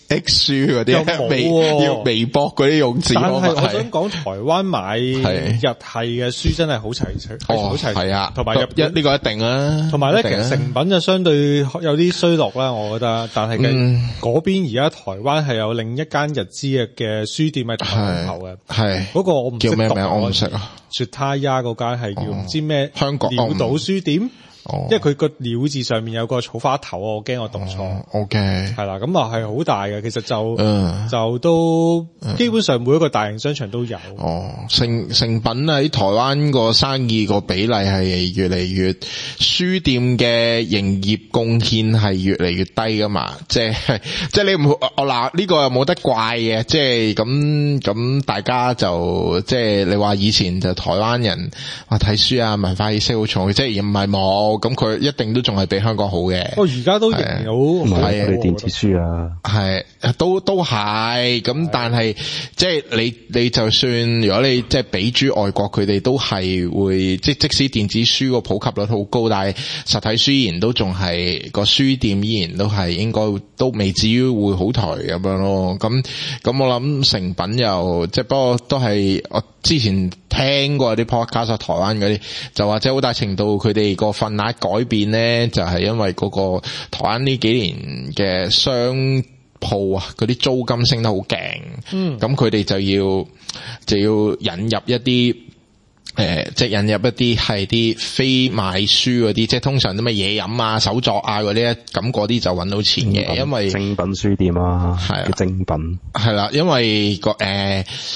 X 書嗰啲，要微博嗰啲用字。 但係我想講台灣買日系嘅書真係好齊好齊。係啊，同埋呢個一定啊。 同埋咧，其實成品就相對有啲衰落啦，我覺得。但係嗰邊而家台灣係有另一間日資嘅書店喺台灣頭嘅。係嗰個我唔叫咩名，我唔識啊。 雪他丫嗰間係叫唔知咩香港鳥島書店。因為佢個鳥字上面有個草花頭，我驚我讀錯。OK， 係啦，咁啊係好大嘅，其實就都基本上每一個大型商場都有。成品喺台灣個生意個比例係越嚟越，書店嘅營業貢獻係越嚟越低噶嘛，即係你唔嗱呢個又冇得怪嘅，即係咁大家就即係你話以前就台灣人話睇書啊文化意識好重，即係唔係冇。咁佢一定都仲係比香港好嘅。而家都仍然好，唔係電子書啊，係都係咁，但係即係你就算如果你即係比諸外國，佢哋都係會即使電子書個普及率好高，但係實體書依然都仲係個書店依然都係應該都未至於會好頹咁樣咯。咁我諗成品又即係不過都係我之前聽過啲 podcast 台灣嗰啲就或者好大程度佢哋個份額改變咧，就係因為嗰個台灣呢幾年嘅商鋪啊，嗰啲租金升得好勁，咁佢哋就要引入一啲即係引入一啲係啲非賣書嗰啲，即係通常啲乜嘢飲啊、手作啊嗰啲，咁嗰啲就搵到錢嘅，因為精品書店啊，係精品係啦，因為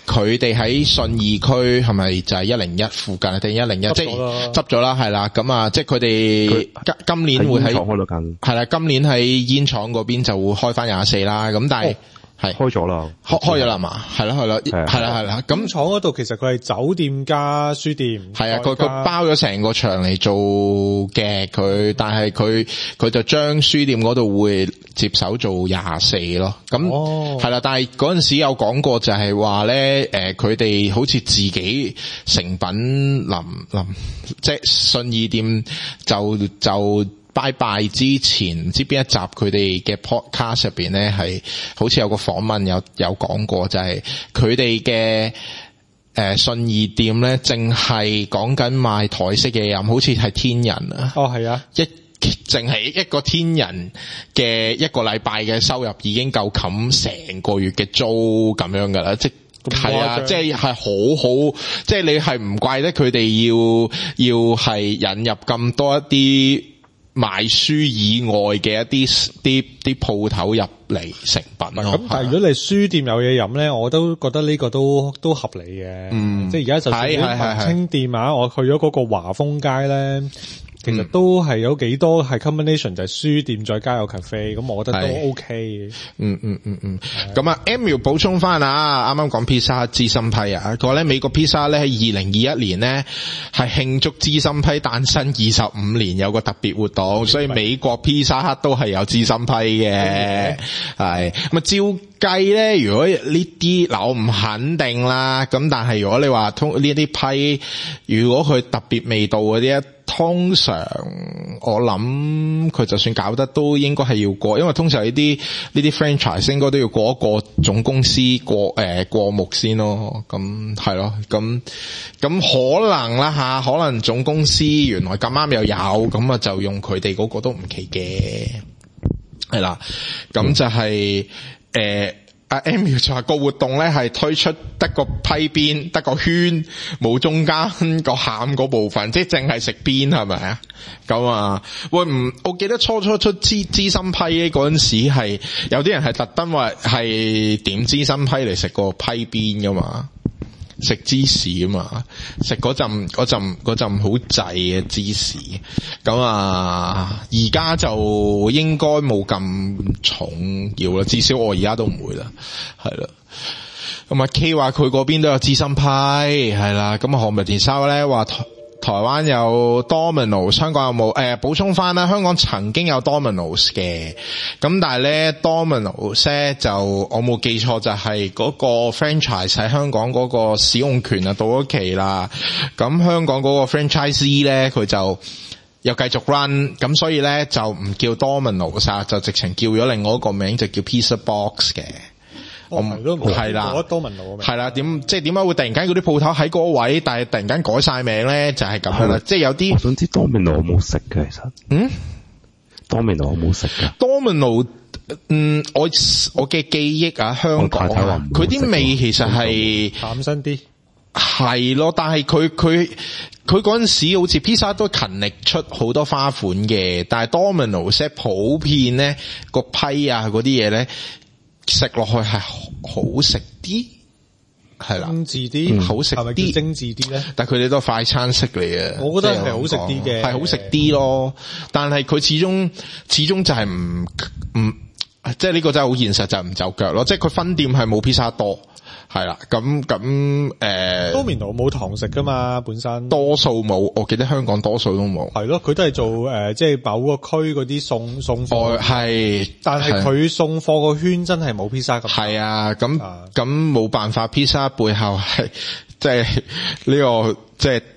佢哋喺信義區係咪就係101附近定101？即係執咗啦，係啦。咁啊，即係佢哋今年會喺係啦，今年喺煙廠嗰邊就會開翻24啦。咁但係係開咗啦， 開咗啦嘛，係啦，係啦。咁廠嗰度其實佢係酒店加書店， 係啊，佢包咗成個場嚟做嘅佢，但係佢就將書店嗰度會接手做24咯。咁係啦，但係嗰陣時有講過就係話咧，佢哋好似自己成品臨即係信義店就拜拜之前唔知邊一集佢哋嘅 podcast 入邊咧，係好似有個訪問有講過，就係佢哋嘅信義店咧，淨係講緊賣台式嘅飲，好似係天人啊。 哦，係啊， 淨係一個天人嘅一個禮拜嘅收入已經夠冚成個月嘅租咁樣噶啦，即係啊，即係好好，即係你係唔怪得佢哋要係引入咁多一啲賣書以外嘅一啲鋪頭入嚟成品咯。咁但係如果你書店有嘢飲咧，我都覺得呢個都合理嘅。即係而家就算啲文青店啊，我去咗嗰個華豐街咧，其實都係有幾多係 combination，就係書店再加個 cafe， 咁我覺得都 OK 嘅。 咁啊 M 要補充翻啊，啱啱講披薩資深批啊，佢話咧美國披薩咧喺2021年咧係慶祝資深批誕生25年有個特別活動，所以美國披薩克都係有資深批嘅。係咁啊，照計咧，如果呢啲嗱我唔肯定啦，咁但係如果你話通呢啲批，如果佢特別味道嗰啲，通常我諗佢就算搞得都應該係要過，因為通常呢啲 franchise 應該都要過一個總公司過目先咯。咁係咯，咁可能啦吓，可能總公司原來咁啱又有，咁啊就用佢哋嗰個都唔奇嘅，係啦。咁就係阿 Emil 就話個活動咧係推出得個批邊，得個圈，冇中間個餡嗰部分，即係淨係食邊係咪啊？咁啊，喂我記得初出資深批嗰陣時係有啲人係特登話係點資深批嚟食個批邊噶嘛。食芝士啊嘛，食嗰陣好滯嘅芝士，咁啊而家就應該冇咁重要啦，至少我而家都唔會啦，係啦。咁啊 K 話佢嗰邊都有資深批，係啦。咁啊何文田收咧話台灣有 Domino's， 香港有冇？補充翻啦，香港曾經有 Domino's 嘅，咁但係咧 Domino's 咧就我冇記錯就係嗰個 franchise 喺香港嗰個使用權啊到咗期啦，咁香港嗰個 franchisee 咧佢就又繼續 run， 咁所以咧就唔叫 Domino's 啊，就直情叫咗另外一個名就叫 Pizza Box 嘅。我唔係啦，係啦，點解會突然間嗰啲鋪頭喺嗰個位，但係突然間改晒名咧，就係咁樣啦。即係有啲我想知 Domino 有冇食嘅，其實Domino 有冇食嘅 Domino 我嘅記憶啊，香港佢啲味其實係淡身啲， 係咯，但係佢嗰陣時好似披薩都勤力出好多花款嘅，但係 Domino 普遍咧個批啊嗰啲嘢咧。食落去係好食啲，係啦， 精緻啲， 好食啲，係咪叫精緻啲咧？ 但係佢哋都係快餐式嚟嘅， 我覺得係好食啲嘅， 係好食啲咯。但係佢始終就係唔，即係呢個真係好現實，就係唔就腳咯。即係佢分店係冇披薩多。係啦，咁 Domino 冇堂食噶嘛，本身多數冇，我記得香港多數都冇。 係咯，佢都係做即係某個區嗰啲送貨。 係， 但係佢送貨個圈真係冇披薩咁。 係啊，咁冇辦法，披薩背後係即係呢個即係。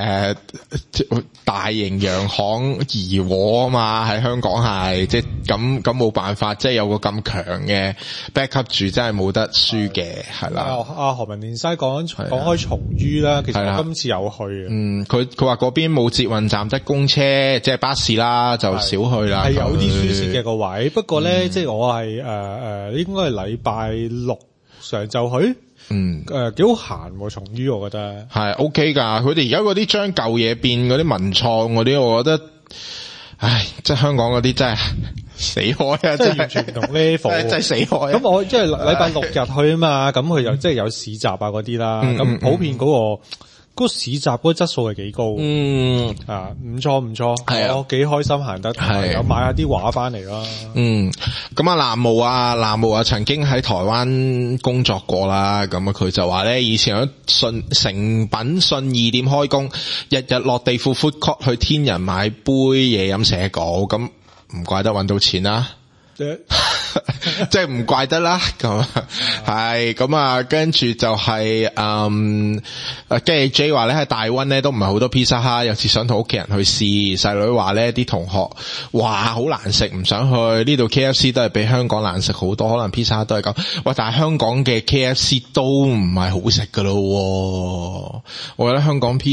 大型洋行怡和啊嘛，喺香港係即係咁冇辦法，即係有個咁強嘅 backup 住，真係冇得輸嘅，係啦。 阿何文連西講開松於啦，其實我今次有去啊。 佢話嗰邊冇捷運站得公車，即係巴士啦，就少去啦。 係有啲輸蝕嘅個位，不過咧，即係我係應該係禮拜六上晝去。幾好閒，松於我覺得係 OK 噶。佢哋而家嗰啲將舊嘢變嗰啲文創嗰啲，我覺得，唉，即係香港嗰啲真係死開啊！ 即係完全唔同 level， 真係死開。 咁我即係禮拜六日去啊嘛，咁佢又即係有市集啊嗰啲啦，咁普遍嗰個市集嗰個質素係幾高，唔錯，係啊，我幾開心行得，係有買下啲畫翻嚟啦。 咁啊，南無曾經喺台灣工作過啦，咁啊佢就話咧，以前喺誠品信義店開工，日日落地庫 food court 去天人買杯嘢飲寫稿，咁唔怪得搵到錢啦。即係唔怪得啦，咁係咁啊，跟住就係跟住 J 話咧喺大溫咧都唔係好多 pizza hut，有次想同屋企人去試，細女話咧啲同學話好難食，唔想去，呢度 KFC 都係比香港難食好多，可能 pizza hut 都係咁。喂，但係香港嘅 KFC 都唔係好食噶咯，我覺得香港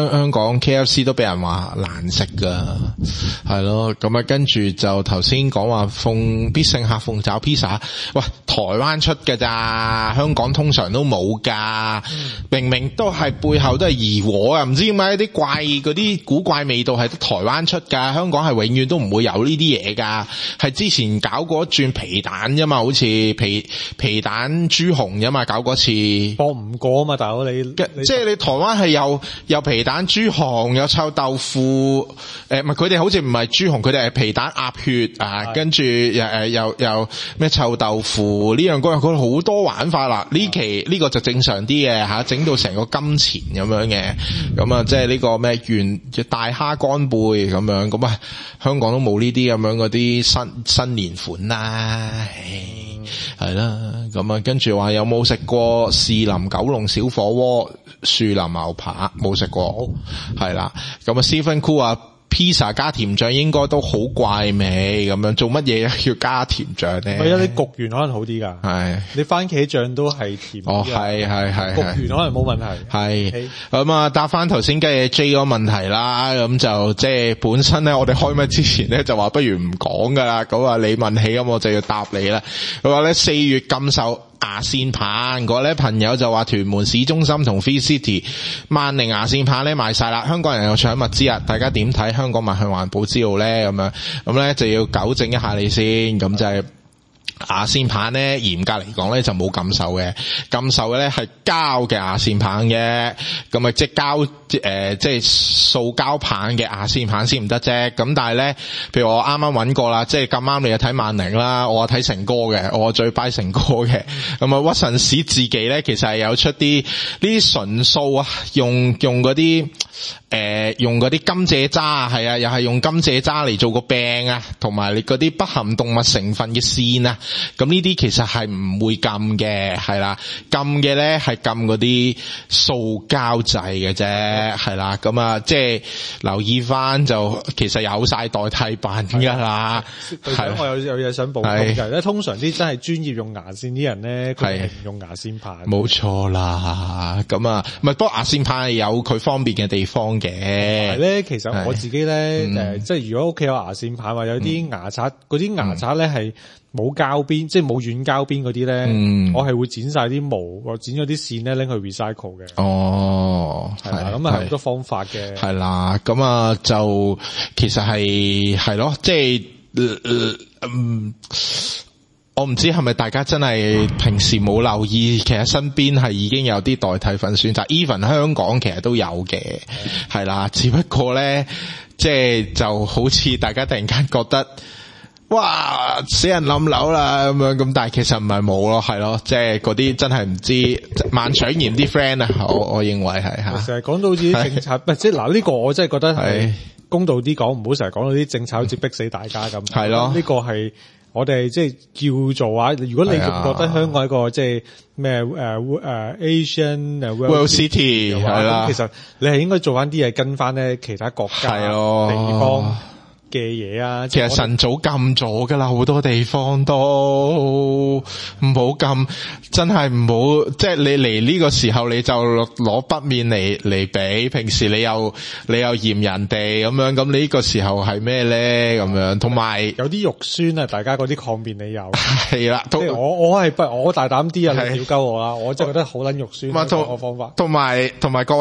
KFC 都俾人話難食噶，係咯，咁啊跟住就頭先講話必勝客鳳爪 pizza， 喂，台灣出㗎咋，香港通常都冇㗎，明明都係背後都係疑和啊，唔知點解啲嗰啲古怪味道係得台灣出㗎，香港係永遠都唔會有呢啲嘢㗎，係之前搞過一轉皮蛋啫嘛，好似皮蛋豬紅啫嘛，搞過一次博唔過啊嘛，大佬你即係你台灣係有皮蛋豬紅，有臭豆腐，唔係佢哋好似唔係豬紅，佢哋係皮蛋鴨血啊，跟住又咩臭豆腐呢樣嗰樣，佢好多玩法啦。呢期呢個就正常啲嘅吓，整到成個金錢咁樣嘅，咁啊即係呢個咩大蝦乾貝咁樣，咁啊香港都冇呢啲咁樣嗰啲新年款啦，係啦。咁啊跟住話有冇食過士林九龍小火鍋、樹林牛扒？冇食過，係啦。咁啊 Stephen Cool 啊，pizza 加甜醬應該都好怪味咁樣，做乜嘢要加甜醬咧？ 係啊，你焗完可能好啲㗎。係，你番茄醬都係甜。 哦，係， 焗完可能冇問題。 係，咁啊答翻頭先嘅 J 個問題啦，咁就即係本身咧，我哋開麥之前咧就話不如唔講㗎啦，咁啊你問起咁我就要答你啦。佢話咧4月禁售牙線棒，嗰咧朋友就話屯門市中心同 Free City 萬寧牙線棒咧賣晒啦，香港人又搶物資啊，大家點睇香港邁向環保之路咧？咁咧就要糾正一下你先，咁就係牙線棒咧嚴格嚟講咧就冇禁售嘅，禁售嘅咧係膠嘅牙線棒嘅，咁啊即係膠即係塑膠棒嘅牙線棒先唔得啫。咁但係咧，譬如我啱啱揾過啦，即係咁啱你又睇萬寧啦，我睇成哥嘅，我最 buy 成哥嘅。咁啊屈臣氏自己咧其實係有出啲呢啲純素啊，用嗰啲用嗰啲甘蔗渣，係啊，又係用甘蔗渣嚟做個柄啊，同埋你嗰啲不含動物成分嘅線啊，咁呢啲其實係唔會禁嘅，係啦，禁嘅咧係禁嗰啲塑膠製嘅啫，係啦，咁啊即係留意翻就其實有晒代替品噶啦。係， 我有嘢想補充就係咧，通常啲真係專業用牙線啲人咧，佢係唔用牙線棒。 冇錯啦，咁啊，唔係，不過牙線棒係有佢方便嘅地方嘅。 係咧，其實我自己咧，即係如果屋企有牙線棒或有啲牙刷，嗰啲牙刷咧係冇膠邊，即係冇軟膠邊嗰啲咧，我係會剪晒啲毛，或剪咗啲線咧拎去 recycle 嘅。 哦， 係啦，咁啊好多方法嘅。 係啦，咁啊就其實係咯，即係我唔知係咪大家真係平時冇留意，其實身邊係已經有啲代替品選擇 even 香港其實都有嘅，係啦，只不過咧即係就好似大家突然間覺得哇死人冧樓啦咁樣，咁但係其實唔係冇咯，係咯，即係嗰啲真係唔知萬搶鹽啲 friend 啊，我認為係吓。 成日講到好似啲政策，即係嗱呢個我真係覺得係公道啲講，唔好成日講到啲政策好似逼死大家咁。係咯，呢個係。我哋即係叫做啊，如果你覺得香港一個即係咩Asian World City 係啦， 咁其實你係應該做翻啲嘢跟翻咧其他國家地方嘅嘢啊。 其實晨早禁咗噶啦，好多地方都唔好禁，真係唔好。即係你嚟呢個時候你就攞筆面嚟比，平時你又嫌人哋咁樣，咁你呢個時候係咩咧咁樣？同埋有啲肉酸啊，大家嗰啲抗辯理由係啦。即係我大膽啲啊，你屌鳩我啦，我真係覺得好撚肉酸。個方法。 同埋各位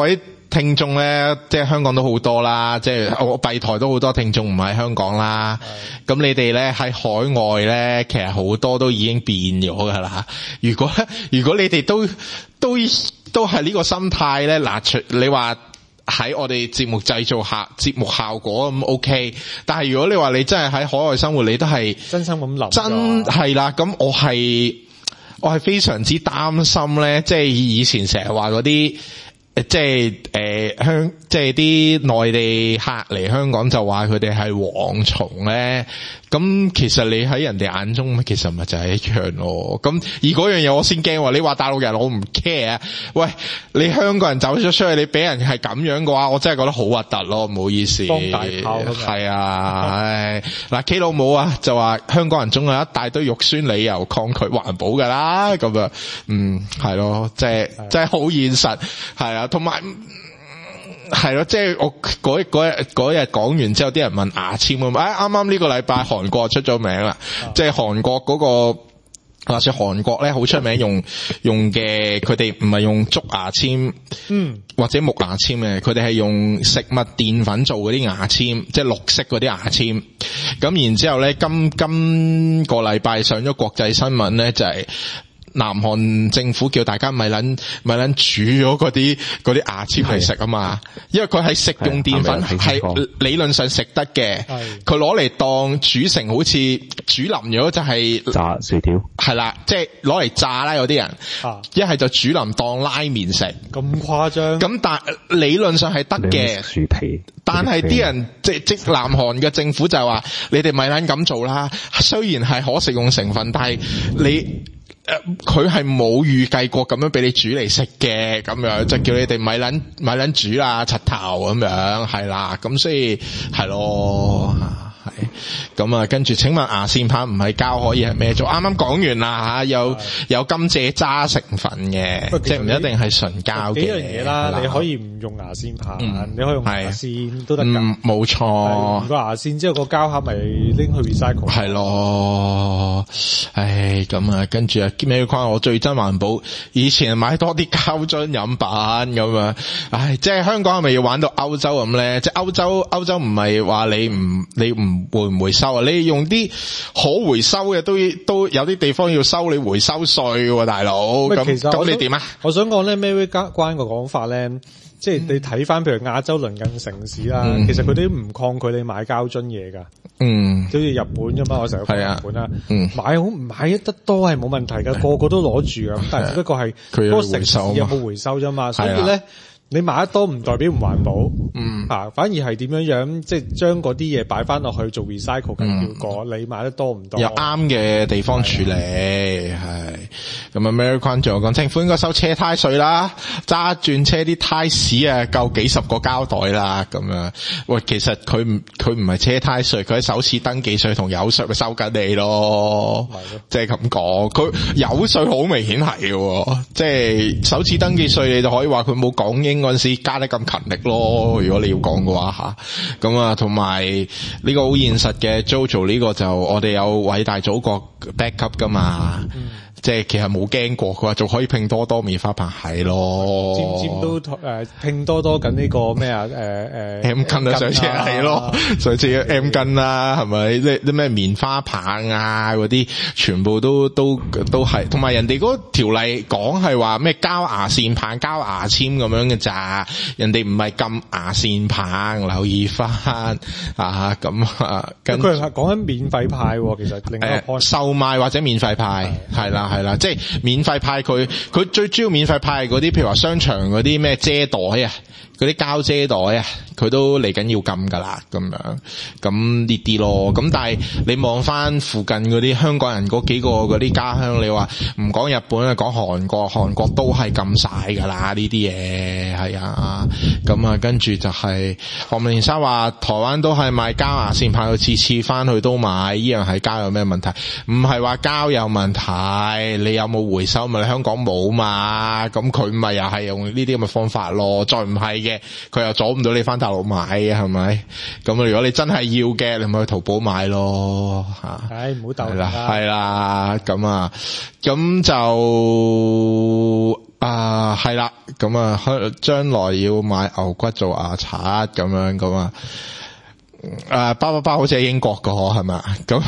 聽眾咧，即係香港都好多啦，即係我閉台都好多聽眾唔喺香港啦。咁你哋咧喺海外咧，其實好多都已經變咗噶啦。如果你哋都係呢個心態咧，嗱，你話喺我哋節目製造下節目效果咁 OK， 但係如果你話你真係喺海外生活，你都係真心咁諗， 真係啦。咁我係非常之擔心咧，即係以前成日話嗰啲。即係啲內地客嚟香港就話佢哋係蝗蟲咧，咁其實你喺人哋眼中其實咪就係一樣咯。咁而嗰樣嘢我先驚，你話大陸人我唔 care， 喂，你香港人走咗出去，你俾人係咁樣嘅話，我真係覺得好核突咯，唔好意思。 放大炮係啊，嗱 K 老母啊就話香港人總有一大堆肉酸理由抗拒環保噶啦，咁啊，係咯，即係真係好現實，係啊。同埋係咯，即係我嗰日講完之後，啲人問牙籤咁，啱啱呢個禮拜韓國出咗名啦，即係韓國嗰個話說韓國咧好出名用嘅，佢哋唔係用竹牙籤，或者木牙籤嘅，佢哋係用食物澱粉做嗰啲牙籤，即係綠色嗰啲牙籤。咁然之後咧，今個禮拜上咗國際新聞咧，就係南韓政府叫大家咪撚煮咗嗰啲牙籤嚟食啊嘛，因為佢係食用澱粉係理論上食得嘅，佢攞嚟當煮成好似煮腍咗就係炸薯條，係啦，即係攞嚟炸啦，有啲人一係就煮腍當拉麵食， 咁誇張。咁但理論上係得嘅， 薯皮， 但係啲人即南韓嘅政府就係話你哋咪撚咁做啦，雖然係可食用成分，但係佢係冇預計過咁樣俾你煮嚟食嘅，咁樣就叫你哋咪撚煮啦，柒頭咁樣，係啦，咁所以係咯，係咁啊。跟住請問牙線棒唔係膠可以係咩做？啱啱講完啦吓，有甘蔗渣成分嘅，即係唔一定係純膠嘅。 幾樣嘢啦，你可以唔用牙線棒，你可以用牙線都得㗎。 冇錯。 個牙線之後個膠盒咪拎去 recycle。係咯，唉，咁啊，跟住啊，咩框？我最憎環保，以前買多啲膠樽飲品咁啊，唉，即係香港係咪要玩到歐洲咁咧？即係歐洲唔係話你唔會唔回收啊？你用啲可回收嘅都有啲地方要收你回收稅喎，大佬。咁你點啊？ 我想講咧，咩關個講法咧？即係你睇翻譬如亞洲鄰近城市啦，其實佢哋唔抗拒你買膠樽嘢噶。好似日本咁嘛，我成日去日本啦，買得多係冇問題噶，個個都攞住啊。咁但係只不過係嗰個城市有冇回收啫嘛。所以咧，你買得多唔代表唔環保，反而係點樣即係將嗰啲嘢擺翻落去做 recycle 緊要過你買得多唔多？ 有啱嘅地方處理，係咁啊。American 仲有講，政府應該收車胎稅啦，揸轉車啲胎屎啊，夠幾十個膠袋啦，咁樣。喂，其實佢唔係車胎稅，佢喺首次登記稅同油稅佢收緊你咯，即係咁講。佢油稅好明顯係嘅，即係首次登記稅你就可以話佢冇港英嗰陣時加得咁勤力咯。如果你要講嘅話吓，咁啊，同埋呢個好現實嘅 JoJo 呢個就我哋有偉大祖國 backup 噶嘛。即係其實冇驚過，佢話仲可以拼多多棉花棒係咯， 尖都拼多多緊呢個咩啊 M 巾啊，上次係咯，上次 M 巾啦，係咪啲咩棉花棒啊嗰啲全部都係，同埋人哋嗰條例講係話咩膠牙線棒、膠牙籤咁樣嘅咋，人哋唔係禁牙線棒，留意翻啊咁啊。 佢係講緊免費派，其實另一個售賣或者免費派係啦。係啦，即係免費派佢最主要免費派嗰啲，譬如話商場嗰啲咩遮袋啊，嗰啲膠遮袋啊，佢都嚟緊要禁噶啦，咁樣咁呢啲咯。咁但係你望翻附近嗰啲香港人嗰幾個嗰啲家鄉，你話唔講日本啊，講韓國都係禁晒噶啦呢啲嘢，係啊。咁啊，跟住就係黃明生話台灣都係賣膠牙線棒，佢次次翻去都買，依樣係膠有咩問題？唔係話膠有問題。你有冇回收咪？你香港冇嘛，咁佢咪又係用呢啲咁嘅方法咯。再唔係嘅，佢又阻唔到你翻大陸買嘅，係咪？咁如果你真係要嘅，你咪去淘寶買咯吓。 唉，唔好鬥啦，係啦，咁啊，咁就係啦，咁啊，將來要買牛骨做牙刷咁樣咁啊。包好似喺英國個係咪？咁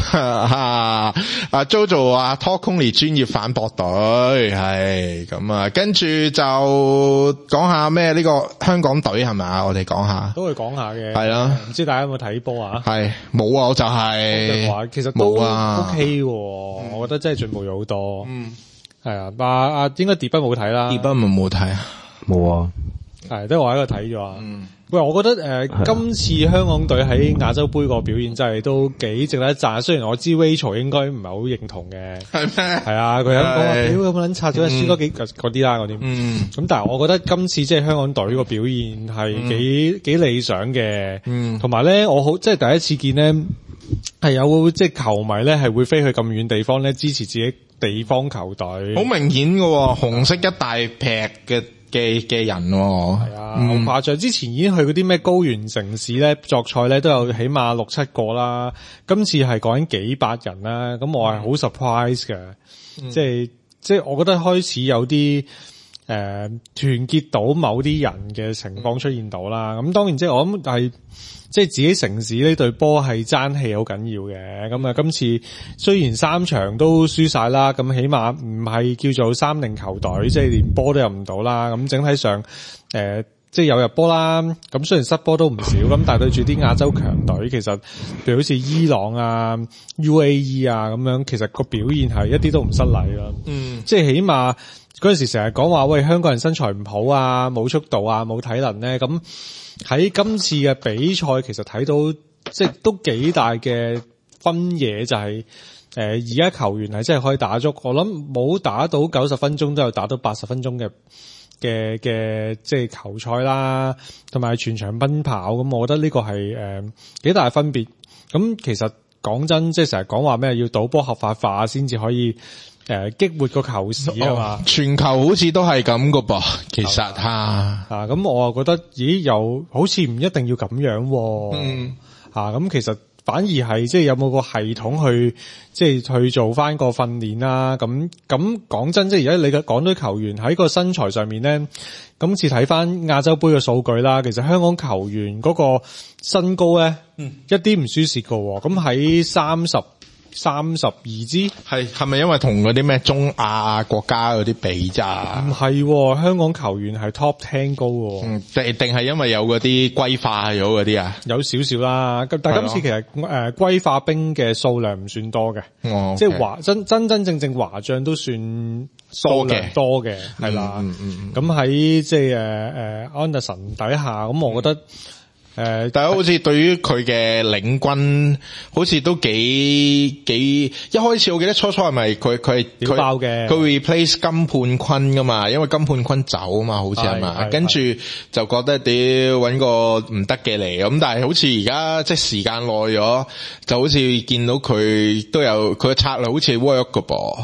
Jojo 話 Talk Only 專業反駁隊係咁啊，跟住就講下咩呢個香港隊係咪？我哋講下都會講下嘅，係啦，唔知大家有冇睇波啊？係冇啊，我就係話其實都 OK 喎，我覺得真係進步咗好多。係啊，應該 Debut 冇睇啦，Debut 冇睇啊，冇啊，係都係我喺度睇咗啊。喂，我覺得今次香港隊喺亞洲盃個表現真係都幾值得一讚。雖然我知 Rachel 應該唔係好認同嘅，係咩？係啊，佢有講話屌咁撚拆咗輸多幾嗰啲啦嗰啲。咁但係我覺得今次即係香港隊個表現係幾理想嘅。同埋咧，我好即係第一次見咧係有即係球迷咧係會飛去咁遠地方咧支持自己地方球隊。好明顯㗎，紅色一大劈嘅人係啊，好誇張。之前已經去嗰啲咩高原城市咧作賽咧都有起碼6-7個啦，今次係講緊幾百人啦，咁我係好 surprise 嘅，即係我覺得開始有啲團結到某啲人嘅情況出現到啦。咁當然即係我諗係即係自己城市呢隊波係爭氣好緊要嘅。咁啊，今次雖然3場都輸晒啦，咁起碼唔係叫做3令球隊，即係連波都入唔到啦。咁整體上即係有入波啦。咁雖然失波都唔少，咁但係對住啲亞洲強隊，其實譬如好似伊朗啊、UAE 啊咁樣，其實個表現係一啲都唔失禮啦。即係起碼嗰陣時成日講話喂，香港人身材唔好啊，冇速度啊，冇體能咧，咁喺今次嘅比賽其實睇到即係都幾大嘅分野，就係而家球員係真係可以打足，我諗冇打到90分鐘都有打到80分鐘嘅即係球賽啦，同埋全場奔跑，咁我覺得呢個係幾大分別。咁其實講真，即係成日講話咩要賭波合法化先至可以激活個球市啊嘛，全球好似都係咁噶噃，其實咁我又覺得咦又好似唔一定要咁樣咁其實反而係即係有冇個系統去即係去做翻個訓練啦。咁講真，即係而家你嘅港隊球員喺個身材上面咧，今次睇翻亞洲盃嘅數據啦，其實香港球員嗰個身高咧一啲唔輸蝕噶，咁喺32支，係咪因為同嗰啲咩中亞國家嗰啲比咋？唔係，香港球員係 top 10高喎。定係因為有嗰啲歸化咗嗰啲啊？有少少啦，但係今次其實歸化兵嘅數量唔算多嘅，即係真正華將都算數量多嘅，係啦。咁喺即係安德臣底下，咁我覺得。大家好似對於佢嘅領軍好似都幾一開始我記得初係咪佢爆嘅，佢 replace 金判坤噶嘛，因為金判坤走啊嘛，好似係嘛，跟住就覺得屌搵個唔得嘅嚟，咁但係好似而家即係時間耐咗，就好似見到佢都有佢嘅策略好似 work 噶噃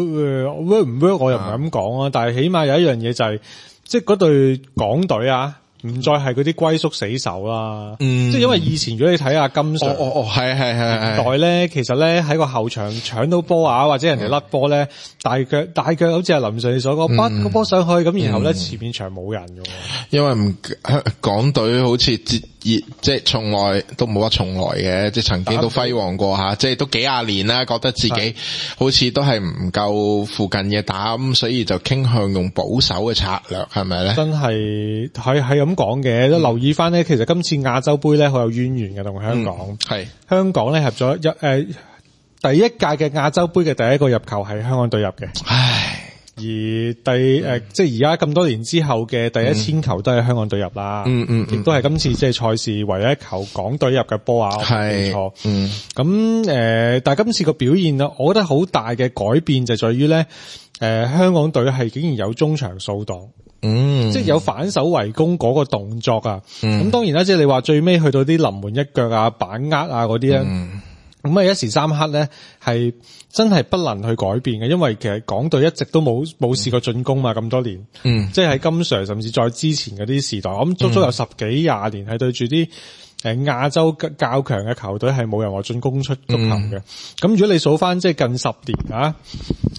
，work 唔 work 我又唔係咁講啊，但係起碼有一樣嘢就係即係嗰隊港隊啊。唔再係嗰啲龜縮死守啦，即係因為以前如果你睇下金 Sir 係代咧，其實咧喺個後場搶到波啊，或者人哋甩波咧，大腳好似係林 Sir 你所講，bắt個波上去咁，然後咧前面場冇人嘅，因為港隊好似即係從來都冇話從來嘅，即係曾經都輝煌過吓，即係都幾廿年啦，覺得自己好似都係唔夠附近嘅打，咁所以就傾向用保守嘅策略，係咪咧？真係咁講嘅，都留意翻咧。其實今次亞洲盃咧好有淵源嘅，同香港香港咧入咗第一屆嘅亞洲盃嘅第一個入球係香港隊入嘅。而即係而家咁多年之後嘅第1000球都係香港隊入啦。亦都係今次即係賽事唯一一球港隊入嘅波啊，冇錯。咁但係今次個表現呢，我覺得好大嘅改變就在於咧，香港隊係竟然有中場掃檔。即係有反手圍攻嗰個動作啊。咁當然啦，即係你話最尾去到啲臨門一腳啊、板握啊嗰啲咧，咁一時三刻咧係真係不能去改變嘅，因為其實港隊一直都冇試過進攻嘛，咁多年。即係喺金 Sir 甚至再之前嗰啲時代，我諗足足有10幾20年係對住啲亞洲較強嘅球隊係冇任何進攻出足球嘅。咁如果你數翻即係近10年啊，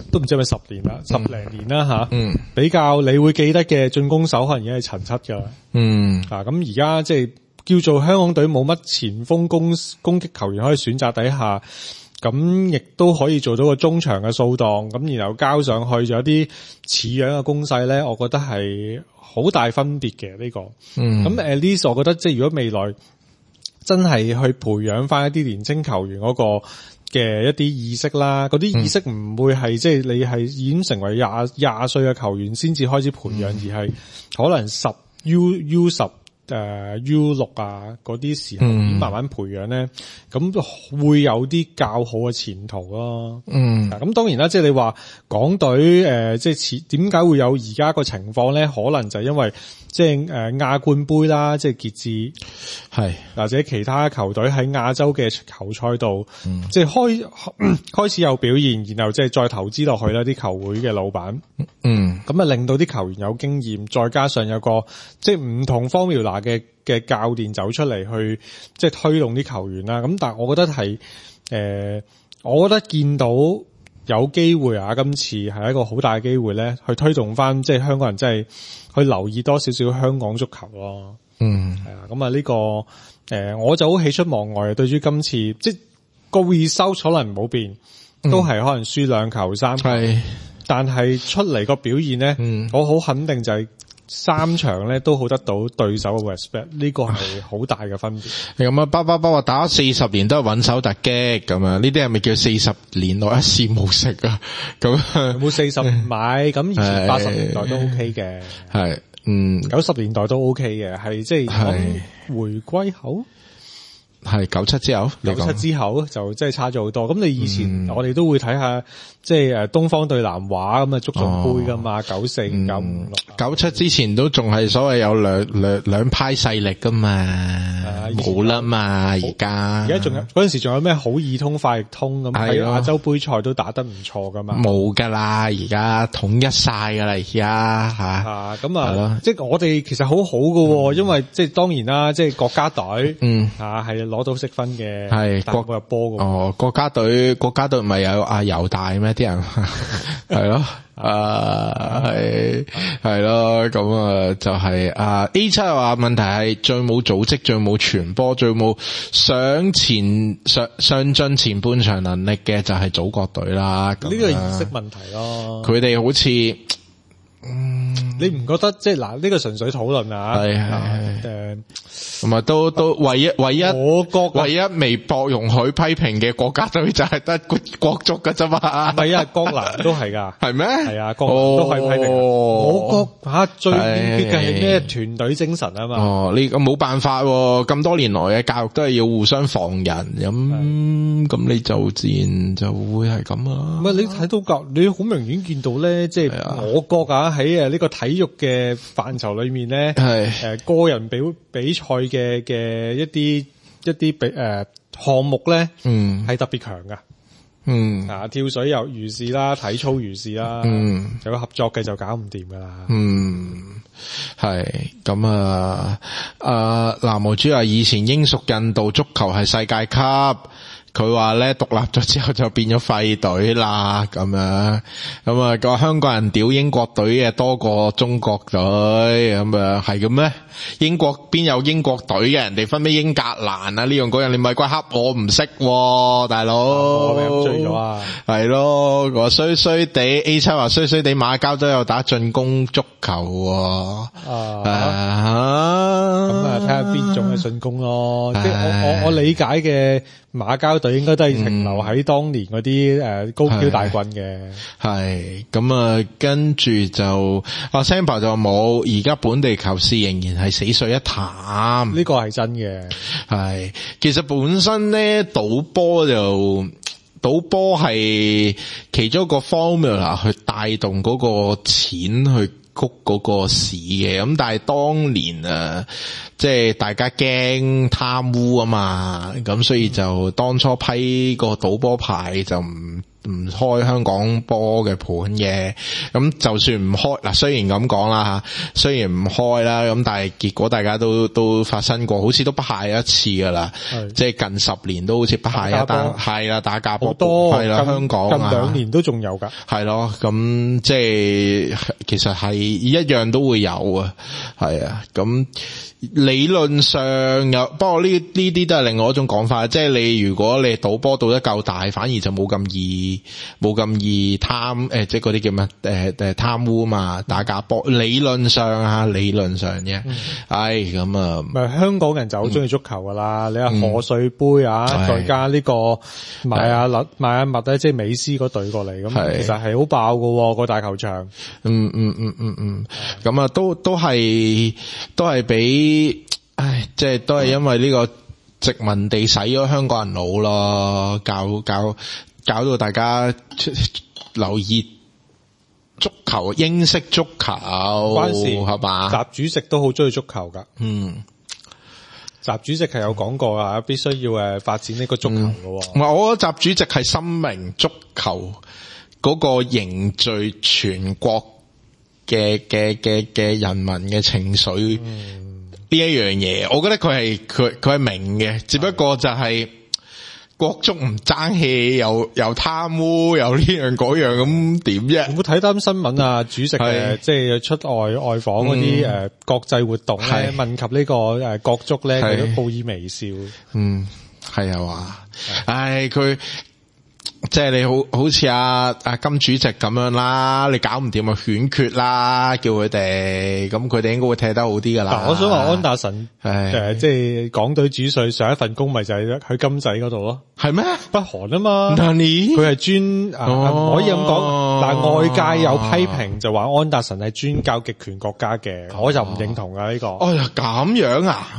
都唔知係咪10年啦，10零年啦吓。比較你會記得嘅進攻手可能已經係陳七噶啦。咁而家即係叫做香港隊冇乜前鋒攻擊球員可以選擇底下，咁亦都可以做到個中場嘅掃蕩，咁然後交上去咗一啲似樣嘅攻勢咧，我覺得係好大分別嘅呢個。咁at least 我覺得即係如果未來真係去培養翻一啲年青球員嗰個嘅一啲意識啦，嗰啲意識唔會係即係你係已經成為廿歲嘅球員先至開始培養，而係可能U10 U6 啊嗰啲時候已經慢慢培養咧，咁會有啲較好嘅前途咯。咁當然啦，即係你話港隊即係點解會有而家個情況咧？可能就係因為即係亞冠杯啦，即係傑志係或者其他球隊喺亞洲嘅球賽度，即係開始有表現，然後即係再投資落去啦，啲球會嘅老闆，咁啊令到啲球員有經驗，再加上有個即係唔同formula嘅教練走出嚟去即係推動啲球員啦。咁但係我覺得係我覺得見到有機會啊，今次係一個好大嘅機會咧，去推動翻即係香港人真係去留意多少少香港足球咯。係啊，咁啊呢個我就好喜出望外，對於今次即係個 result 可能唔好變，都係可能輸2球3球，但係出嚟個表現咧，我好肯定就係3場咧都好得到對手嘅 respect， 呢個係好大嘅分別。 咁啊，包括打40年都係穩守突擊咁啊，呢啲係咪叫40年內一試模式啊？咁有冇40唔買？咁以前80年代都 OK 嘅， 係 90年代都 OK 嘅，係即係回歸後。 係97之後 ，97之後就真係差咗好多。咁你以前我哋都會睇下，即係東方對南華咁啊，足總杯噶嘛，94、95、 97之前都仲係所謂有兩派勢力噶嘛，冇啦嘛，而家仲有嗰陣時仲有咩好易通快易通咁喺亞洲杯賽都打得唔錯噶嘛， 冇噶啦，而家統一晒噶啦，而家吓咁啊，即係我哋其實好好噶，因為即係當然啦，即係國家隊係攞到積分嘅，係國入波嘅。 國家隊咪有阿猶大咩？啲人係咯，係咯，咁啊就係A7話問題係最冇組織、最冇傳波、最冇上進前半場能力嘅就係祖國隊啦。呢個係意識問題咯。 佢哋好似你唔覺得即係嗱？呢個純粹討論啊， 同埋都唯一微博容許批評嘅國家隊就係得國足噶啫嘛。 唔係啊，江南都係噶， 係咩？ 係啊，江南都係批評。我覺最欠缺嘅係咩？團隊精神啊嘛。 呢個冇辦法，咁多年來嘅教育都係要互相防人，咁你就自然就會係咁啊。 唔係你睇到你好明顯見到咧，即係我國喺呢個體育嘅範疇裏面咧，個人比賽嘅一啲項目咧，係特別強噶。跳水又如是啦，體操如是啦，有個合作嘅就搞唔掂噶啦。 係咁南無主話以前英屬印度足球係世界級。佢話咧獨立咗之後就變咗廢隊啦，咁樣個香港人屌英國隊嘅多過中國隊，咁係咁咩？英國邊有英國隊嘅？人哋分咩英格蘭啊呢樣嗰樣，你咪怪恰我唔識大佬。 我俾人追咗啊！ 係咯，我衰衰地 A7 話衰衰地馬交都有打進攻足球喎。咁睇下邊種嘅進攻咯。 即係我理解嘅馬交隊應該都係停留喺當年嗰啲高蹺大棍嘅。係咁跟住就Sampa 就冇，而家本地球市仍然係死水一潭。呢個係真嘅。係其實本身咧賭波係其中一個 formula 去帶動嗰個錢去谷嗰個市嘅，咁但係當年即係大家驚貪污啊嘛，咁所以就當初批個賭波牌就唔唔開香港波嘅盤嘅，咁就算唔開嗱，雖然咁講啦吓，雖然唔開啦，咁但係結果大家都發生過，好似都不下一次噶啦，即係近10年都好似不下一單，係啦，打假波多，係啦，香港近2年都仲有噶， 係咯，咁即係其實係一樣都會有啊，係啊，咁理論上有，不過呢啲都係另外一種講法，即係你如果你賭波賭得夠大，反而就冇咁易貪即係嗰啲叫乜貪污嘛，打假波理論上啫，咁啊， 咪香港人就好中意足球噶啦，你話賀歲杯啊，再加呢個買阿麥咧，即係美斯嗰隊過嚟，咁其實係好爆噶個大球場，咁啊都係俾。即係都係因為呢個殖民地洗咗香港人腦咯，搞到大家留意足球，英式足球關事係嘛？ 習主席都好中意足球噶，習主席係有講過啊，必須要發展呢個足球噶。 唔係，我覺得習主席係深明足球嗰個凝聚全國嘅人民嘅情緒。呢一樣嘢，我覺得佢係明嘅，只不過就係國足唔爭氣，又貪污，又呢樣嗰樣咁點啫？ 有冇睇單新聞啊？主席即係出外訪嗰啲國際活動咧，問及呢個國足咧，佢都報以微笑。 係啊話，佢。即係你好似阿金主席咁樣啦，你搞唔掂咪勸決啦，叫佢哋，咁佢哋應該會踢得好啲噶啦。 我想話安達臣即係港隊主帥上一份工咪就係去金仔嗰度咯。係咩？北韓啊嘛，佢係專唔可以咁講，但係外界有批評就話安達臣係專教極權國家嘅，我就唔認同啊呢個。 哦呀咁樣啊，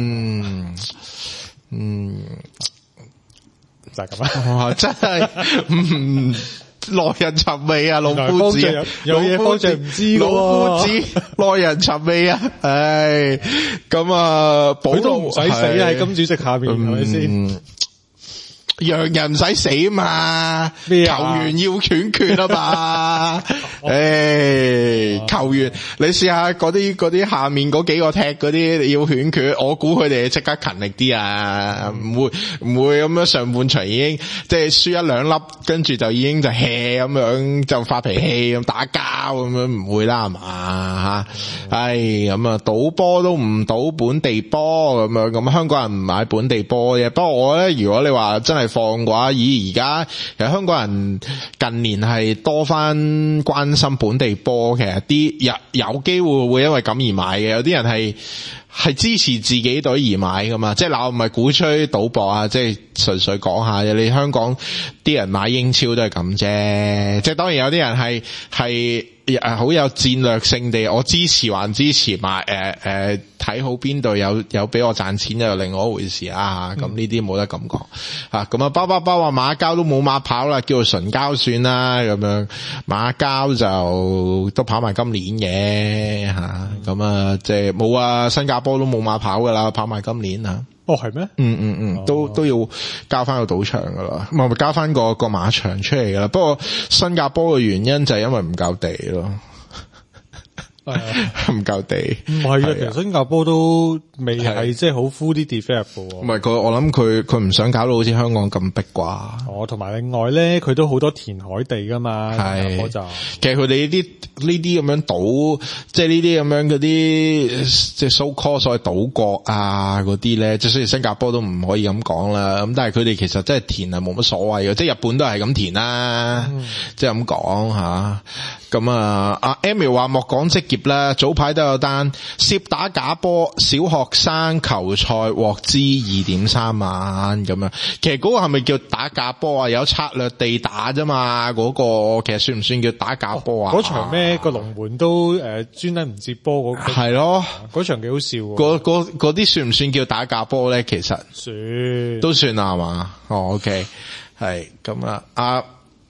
就係咁啦， 真係耐人尋味啊，老夫子有嘢方丈唔知噶， 老夫子耐人尋味啊，咁啊， 佢都唔使死喺金主席下面係咪先？ 洋人唔使死嘛，球員要勸決啊嘛，球員你試下嗰啲下面嗰幾個踢嗰啲要勸決，我估佢哋即刻勤力啲啊，唔會咁樣上半場已經即係輸1-2粒，跟住就已經就 hea 咁樣就發脾氣咁打交咁樣，唔會啦係嘛吓，咁啊賭波都唔賭本地波咁樣，咁香港人唔買本地波嘅。不過我咧，如果你話真係放嘅話，而家其實香港人近年係多翻關心本地波，其實啲有機會會因為咁而買嘅，有啲人係支持自己隊而買噶嘛，即係嗱，我唔係鼓吹賭博啊，即係純粹講下嘅。你香港啲人買英超都係咁啫，即係當然有啲人係好有戰略性地，我支持還支持買睇好邊隊有俾我賺錢又另外一回事啊，咁呢啲冇得咁講啊，咁啊包話馬交都冇馬跑啦，叫做純交算啦，咁樣馬交就都跑埋今年嘅吓，咁啊即係冇啊，新加坡都冇馬跑噶啦，跑埋今年啊。 哦，係咩？ 都要交翻個賭場噶啦，咪交翻個馬場出嚟噶啦。不過新加坡嘅原因就係因為唔夠地咯。唔夠地， 唔係啊，其實新加坡都未係即係好 fully develop 嘅。 唔係我諗佢唔想搞到好似香港咁逼啩。 哦，同埋另外咧，佢都好多填海地噶嘛。係，我就其實佢哋呢啲咁樣賭，即係呢啲咁樣嗰啲即係 so call 所謂賭國啊嗰啲咧，即係雖然新加坡都唔可以咁講啦，咁但係佢哋其實真係填係冇乜所謂嘅，即係日本都係咁填啦，即係咁講吓。咁啊，阿 Emil 話莫講職業啦，早排都有單涉打假波，小學生球賽獲資2.3萬咁樣。其實嗰個係咪叫打假波啊？有策略地打啫嘛，嗰個其實算唔算叫打假波啊？ 嗰場咩個龍門都專登唔接波嗰個係咯， 嗰場幾好笑。 嗰啲算唔算叫打假波咧？其實算都算啊，係嘛？哦 ，OK， 係咁啊，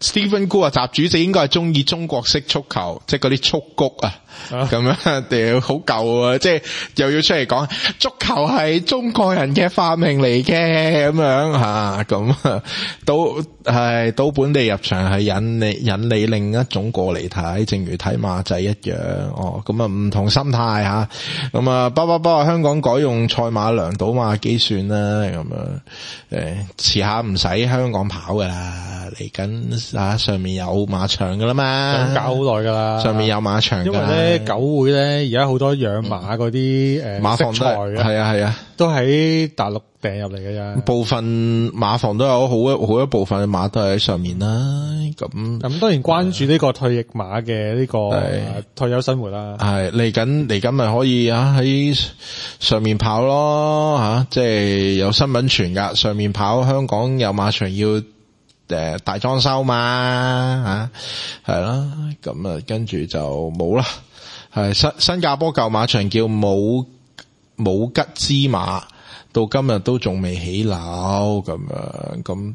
Stephen Gu 啊，習主席應該係中意中國式足球，即係嗰啲蹴鞠啊，咁樣屌好舊啊！即係又要出嚟講足球係中國人嘅發明嚟嘅，咁樣吓，咁到本地入場係引你另一種過嚟睇，正如睇馬仔一樣。咁唔同心態吓，咁不過香港改用賽馬娘賭馬機算啦，咁樣遲下唔使香港跑噶啦，嚟緊上面有馬場噶啦嘛， 搞好耐噶啦， 上面有馬場，因為咧狗會咧而家好多養馬嗰啲馬房都係啊， 都喺大陸訂入嚟嘅啫。 部分馬房都有好一部分嘅馬都係喺上面啦。咁當然關注呢個退役馬嘅呢個退休生活啦。 係嚟緊咪可以喺上面跑咯吓，即係有新聞傳噶，上面跑香港有馬場要大裝修嘛吓，係啦，咁跟住就冇啦。係新加坡舊馬場叫武吉之馬，到今日都仲未起樓咁樣，咁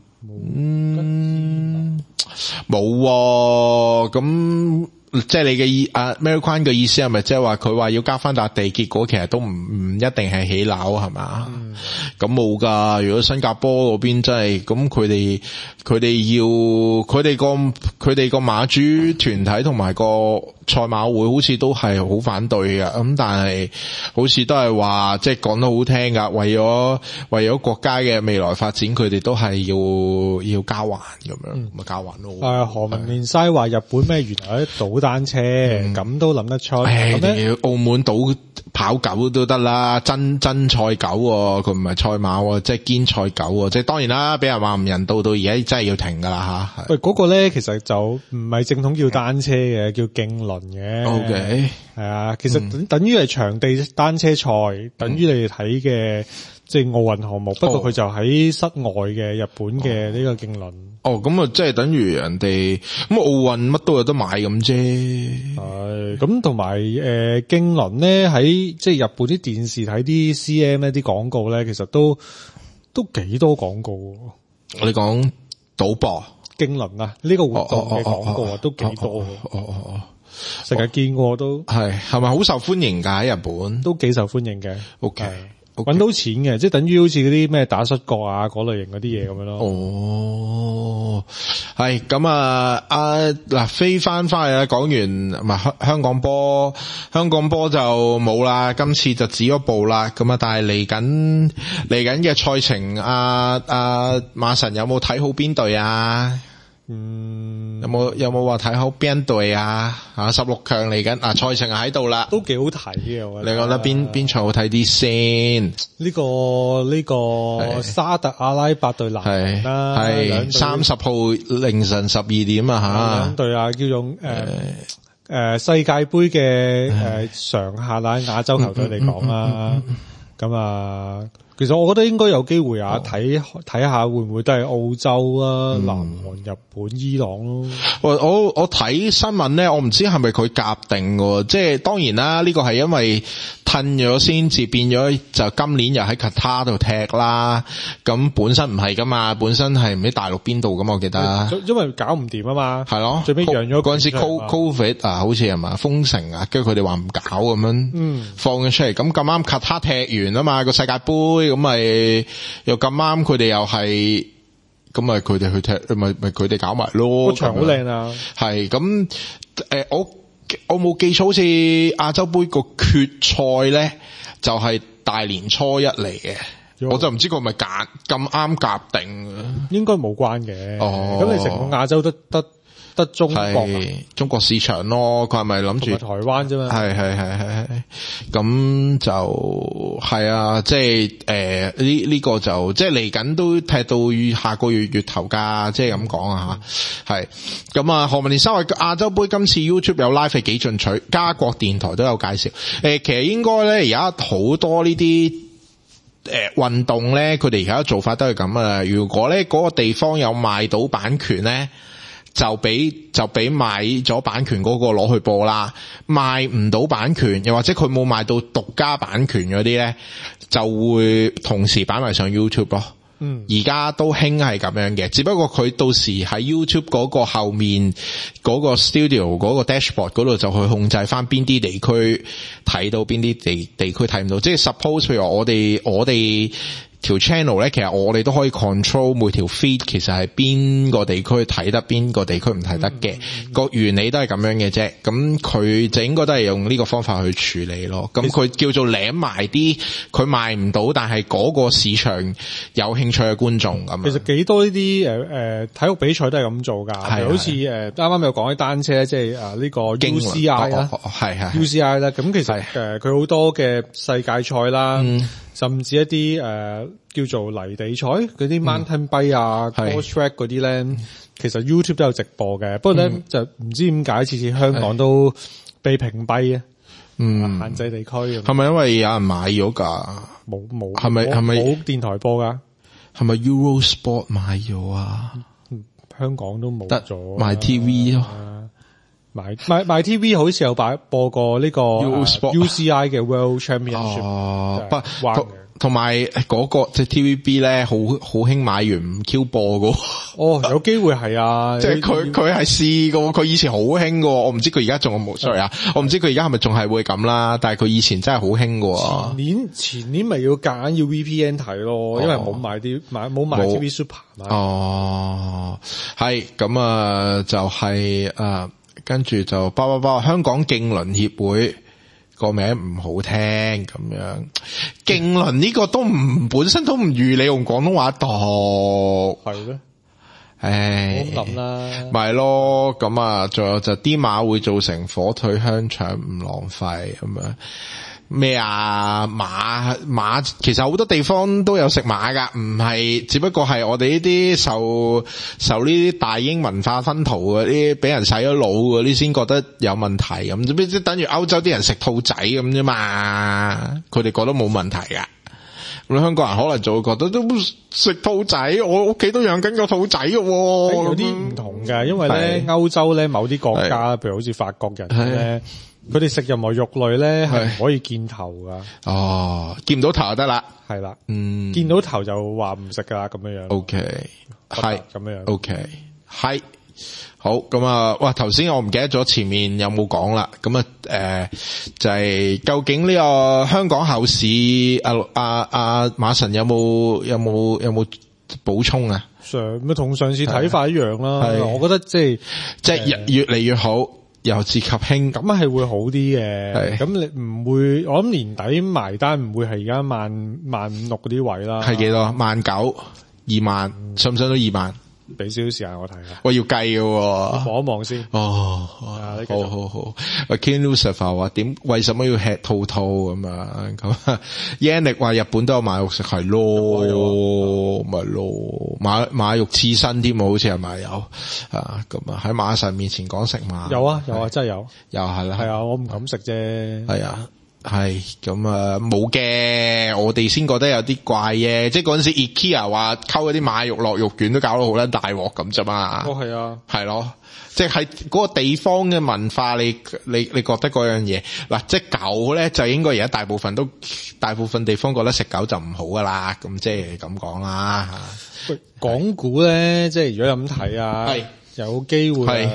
冇咁。即係你嘅Mary Kwan 嘅意思係咪即係話佢話要交翻笪地，結果其實都唔一定係起樓係嘛？咁冇噶，如果新加坡嗰邊真係咁，佢哋個馬主團體同埋個賽馬會好似都係好反對嘅，咁但係好似都係話即係講得好聽噶，為咗國家嘅未來發展，佢哋都係要交還咁樣，咪交還咯。 何文面西話日本咩原來喺賭單車，咁都諗得出。 澳門賭跑狗都得啦，真賽狗，佢唔係賽馬，即係堅賽狗，即係當然啦，俾人話唔人道到而家真係要停噶啦吓。 喂，嗰個咧其實就唔係正統叫單車嘅，叫競輪嘅。 OK， 係啊，其實等於係場地單車賽，等於你哋睇嘅即係奧運項目，不過佢就喺室外嘅日本嘅呢個競輪。 咁啊，即係等於人哋咁奧運乜都有得買咁啫。 係咁，同埋競輪咧喺即係日本啲電視睇啲 CM 呢啲廣告咧，其實都幾多廣告。 你講賭博競輪啊，呢個活動嘅廣告啊，都幾多。成日見過都係咪好受歡迎㗎？喺日本都幾受歡迎嘅。 OK。 搵到錢嘅，即係等於好似嗰啲咩打摔角啊嗰類型嗰啲嘢咁樣咯。 係咁嗱，飛翻去啦，講完唔係香港波就冇啦，今次就止咗步啦。咁但係嚟緊嘅賽程，馬神有冇睇好邊隊啊？有冇話睇好邊隊啊？16強嚟緊，賽程喺度啦， 都幾好睇嘅。我覺得你覺得邊場好睇啲先？ 呢個沙特阿拉伯對南韓啦，係 30號凌晨12點啊兩隊叫做世界盃嘅常客啦，亞洲球隊嚟講啦，咁其實我覺得應該有機會睇下會唔會都係澳洲啊、南韓、日本、伊朗咯。 我睇新聞咧，我唔知係咪佢夾定嘅，即係當然啦，呢個係因為褪咗先至變咗，就今年又喺卡塔度踢啦。咁本身唔係噶嘛，本身係唔喺大陸邊度噶嘛，我記得。 因為搞唔掂啊嘛。係咯。最尾讓咗嗰陣時 Covid 好似係嘛封城啊，跟住佢哋話唔搞咁樣，放咗出嚟。咁咁啱卡塔踢完啊嘛，個世界盃。咁咪又咁啱，佢哋又係，咁咪佢哋去踢，咪佢哋搞埋咯。 個場好靚啊！ 係咁，我冇記錯，好似亞洲盃個決賽咧，就係大年初一嚟嘅。我就唔知佢咪咁啱夾定。應該冇關嘅。咁你成個亞洲得中國中國市場咯，佢係咪諗住台灣啫嘛？係，咁就係啊，即係呢個就即係嚟緊都踢到下個月頭㗎，即係咁講啊嚇。係咁啊，何文田3位亞洲盃今次 YouTube 有 live 係幾進取，加國電台都有介紹。其實應該咧，而家好多呢啲運動咧，佢哋而家做法都係咁啊。如果咧嗰個地方有賣到版權咧，就俾買咗版權嗰個攞去播啦。賣唔到版權，又或者佢冇賣到獨家版權嗰啲咧，就會同時擺埋上 YouTube 咯。 而家都興係咁樣嘅，只不過佢到時喺 YouTube 嗰個後面嗰個 studio 嗰個 dashboard 嗰度就去控制翻邊啲地區睇到，邊啲地區睇唔到。即係 suppose 譬如話我哋條 channel 咧，其實我哋都可以 control 每條 feed 其實係邊個地區睇得，邊個地區唔睇得嘅，個原理都係咁樣嘅啫。咁佢就應該都係用呢個方法去處理咯。咁佢叫做舐埋啲佢賣唔到但係嗰個市場有興趣嘅觀眾咁。 其實幾多呢啲體育比賽都係咁做㗎，好似啱啱有講啲單車，即係呢個 UCI 啦，係 UCI 啦。咁其實佢好多嘅世界賽啦。甚至一啲叫做泥地賽嗰啲 mountain bike 啊 cross track 嗰啲咧，其實 YouTube 都有直播嘅。不過咧就唔知點解次次香港都被屏蔽啊，限制地區。 係咪因為有人買咗㗎？ 冇係咪冇電台播㗎？ 係咪 Eurosport 買咗啊？ 香港都冇咗， 買 TV 咯。 買 TV 好似有播過呢個 UCI 嘅 World Championship， 同埋嗰個即係 TVB 咧，好興買完唔 Q 播噶。 有機會係啊， 即係佢係試過，佢以前好興噶。我唔知佢而家仲有冇 sorry 啊，我唔知佢而家係咪仲係會咁啦。但係佢以前真係好興噶。 前年咪要夾硬要 VPN 睇咯，因為冇買 TV Super 嘛。 係咁啊，就係跟住就包香港競輪協會個名唔好聽咁樣，競輪呢個都本身都唔如你用廣東話讀， 係咩？ 我諗啦， 咪咯，咁啊，仲有就啲馬會造成火腿香腸唔浪費咁樣。咩啊？馬其實好多地方都有食馬噶，唔係只不過係我哋呢啲受呢啲大英文化薰陶嗰啲，俾人洗咗腦嗰啲先覺得有問題咁，即等於歐洲啲人食兔仔咁啫嘛，佢哋覺得冇問題噶。咁香港人可能就會覺得都食兔仔，我屋企都養緊個兔仔嘅喎。 有啲唔同嘅，因為咧歐洲咧某啲國家，譬如好似法國人咧。佢哋食任何肉類咧係唔可以見頭噶。 見唔到頭就得啦。 係啦，見到頭就話唔食噶啦，咁樣樣。 OK， 係咁樣樣。 OK， 係好咁啊！哇，頭先我唔記得咗前面有冇講啦。咁就係究竟呢個香港後市，馬神有冇補充啊？ 同上次睇法一樣啦。我覺得即係越嚟越好。由治及興，咁係會好啲嘅。咁你唔會，我諗年底埋單唔會係而家15000嗰啲位啦。 係幾多？19000、20000，上唔上到20000？ 俾少少時間我睇下。 我要計嘅喎， 望一望先。 好。Ken Lucifer 話為什麼要吃兔咁啊？咁 Yannick 話日本都有馬肉食，係咯，咪咯，馬肉刺身添，好似係咪有啊？咁啊喺馬神面前講食馬， 有啊，真係有， 又係啦， 係啊，我唔敢食啫， 係啊。係咁啊，冇嘅，我哋先覺得有啲怪嘅，即係嗰陣時 IKEA 話溝嗰啲馬肉落肉卷都搞到好撚大鑊咁啫嘛。 係啊， 係咯，即係嗰個地方嘅文化，你覺得嗰樣嘢嗱，即係狗咧就應該而家大部分地方覺得食狗就唔好噶啦，咁即係咁講啦吓。 港股咧，即係如果咁睇啊，有機會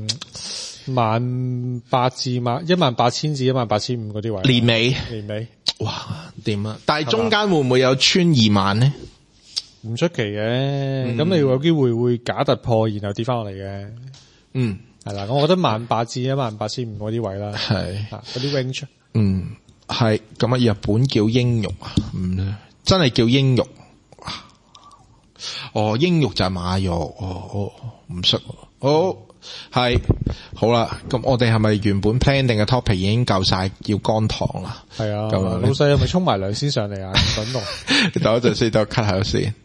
18000至18000至18500嗰啲位，年尾， 哇，掂啊！但係中間會唔會有穿20000呢？ 唔出奇嘅，咁你有機會會假突破，然後跌翻落嚟嘅。係啦，我覺得18000至18500嗰啲位啦，係嗰啲 range。 係咁啊！日本叫鷹肉啊，真係叫鷹肉。鷹肉就係馬肉，唔識，好。係好啦，咁我哋係咪原本 plan 定嘅 topic 已經夠晒，要乾糖啦？ 係啊，咁老細係咪沖埋涼先上嚟啊？等我， 等一陣先，等我 cut 下先。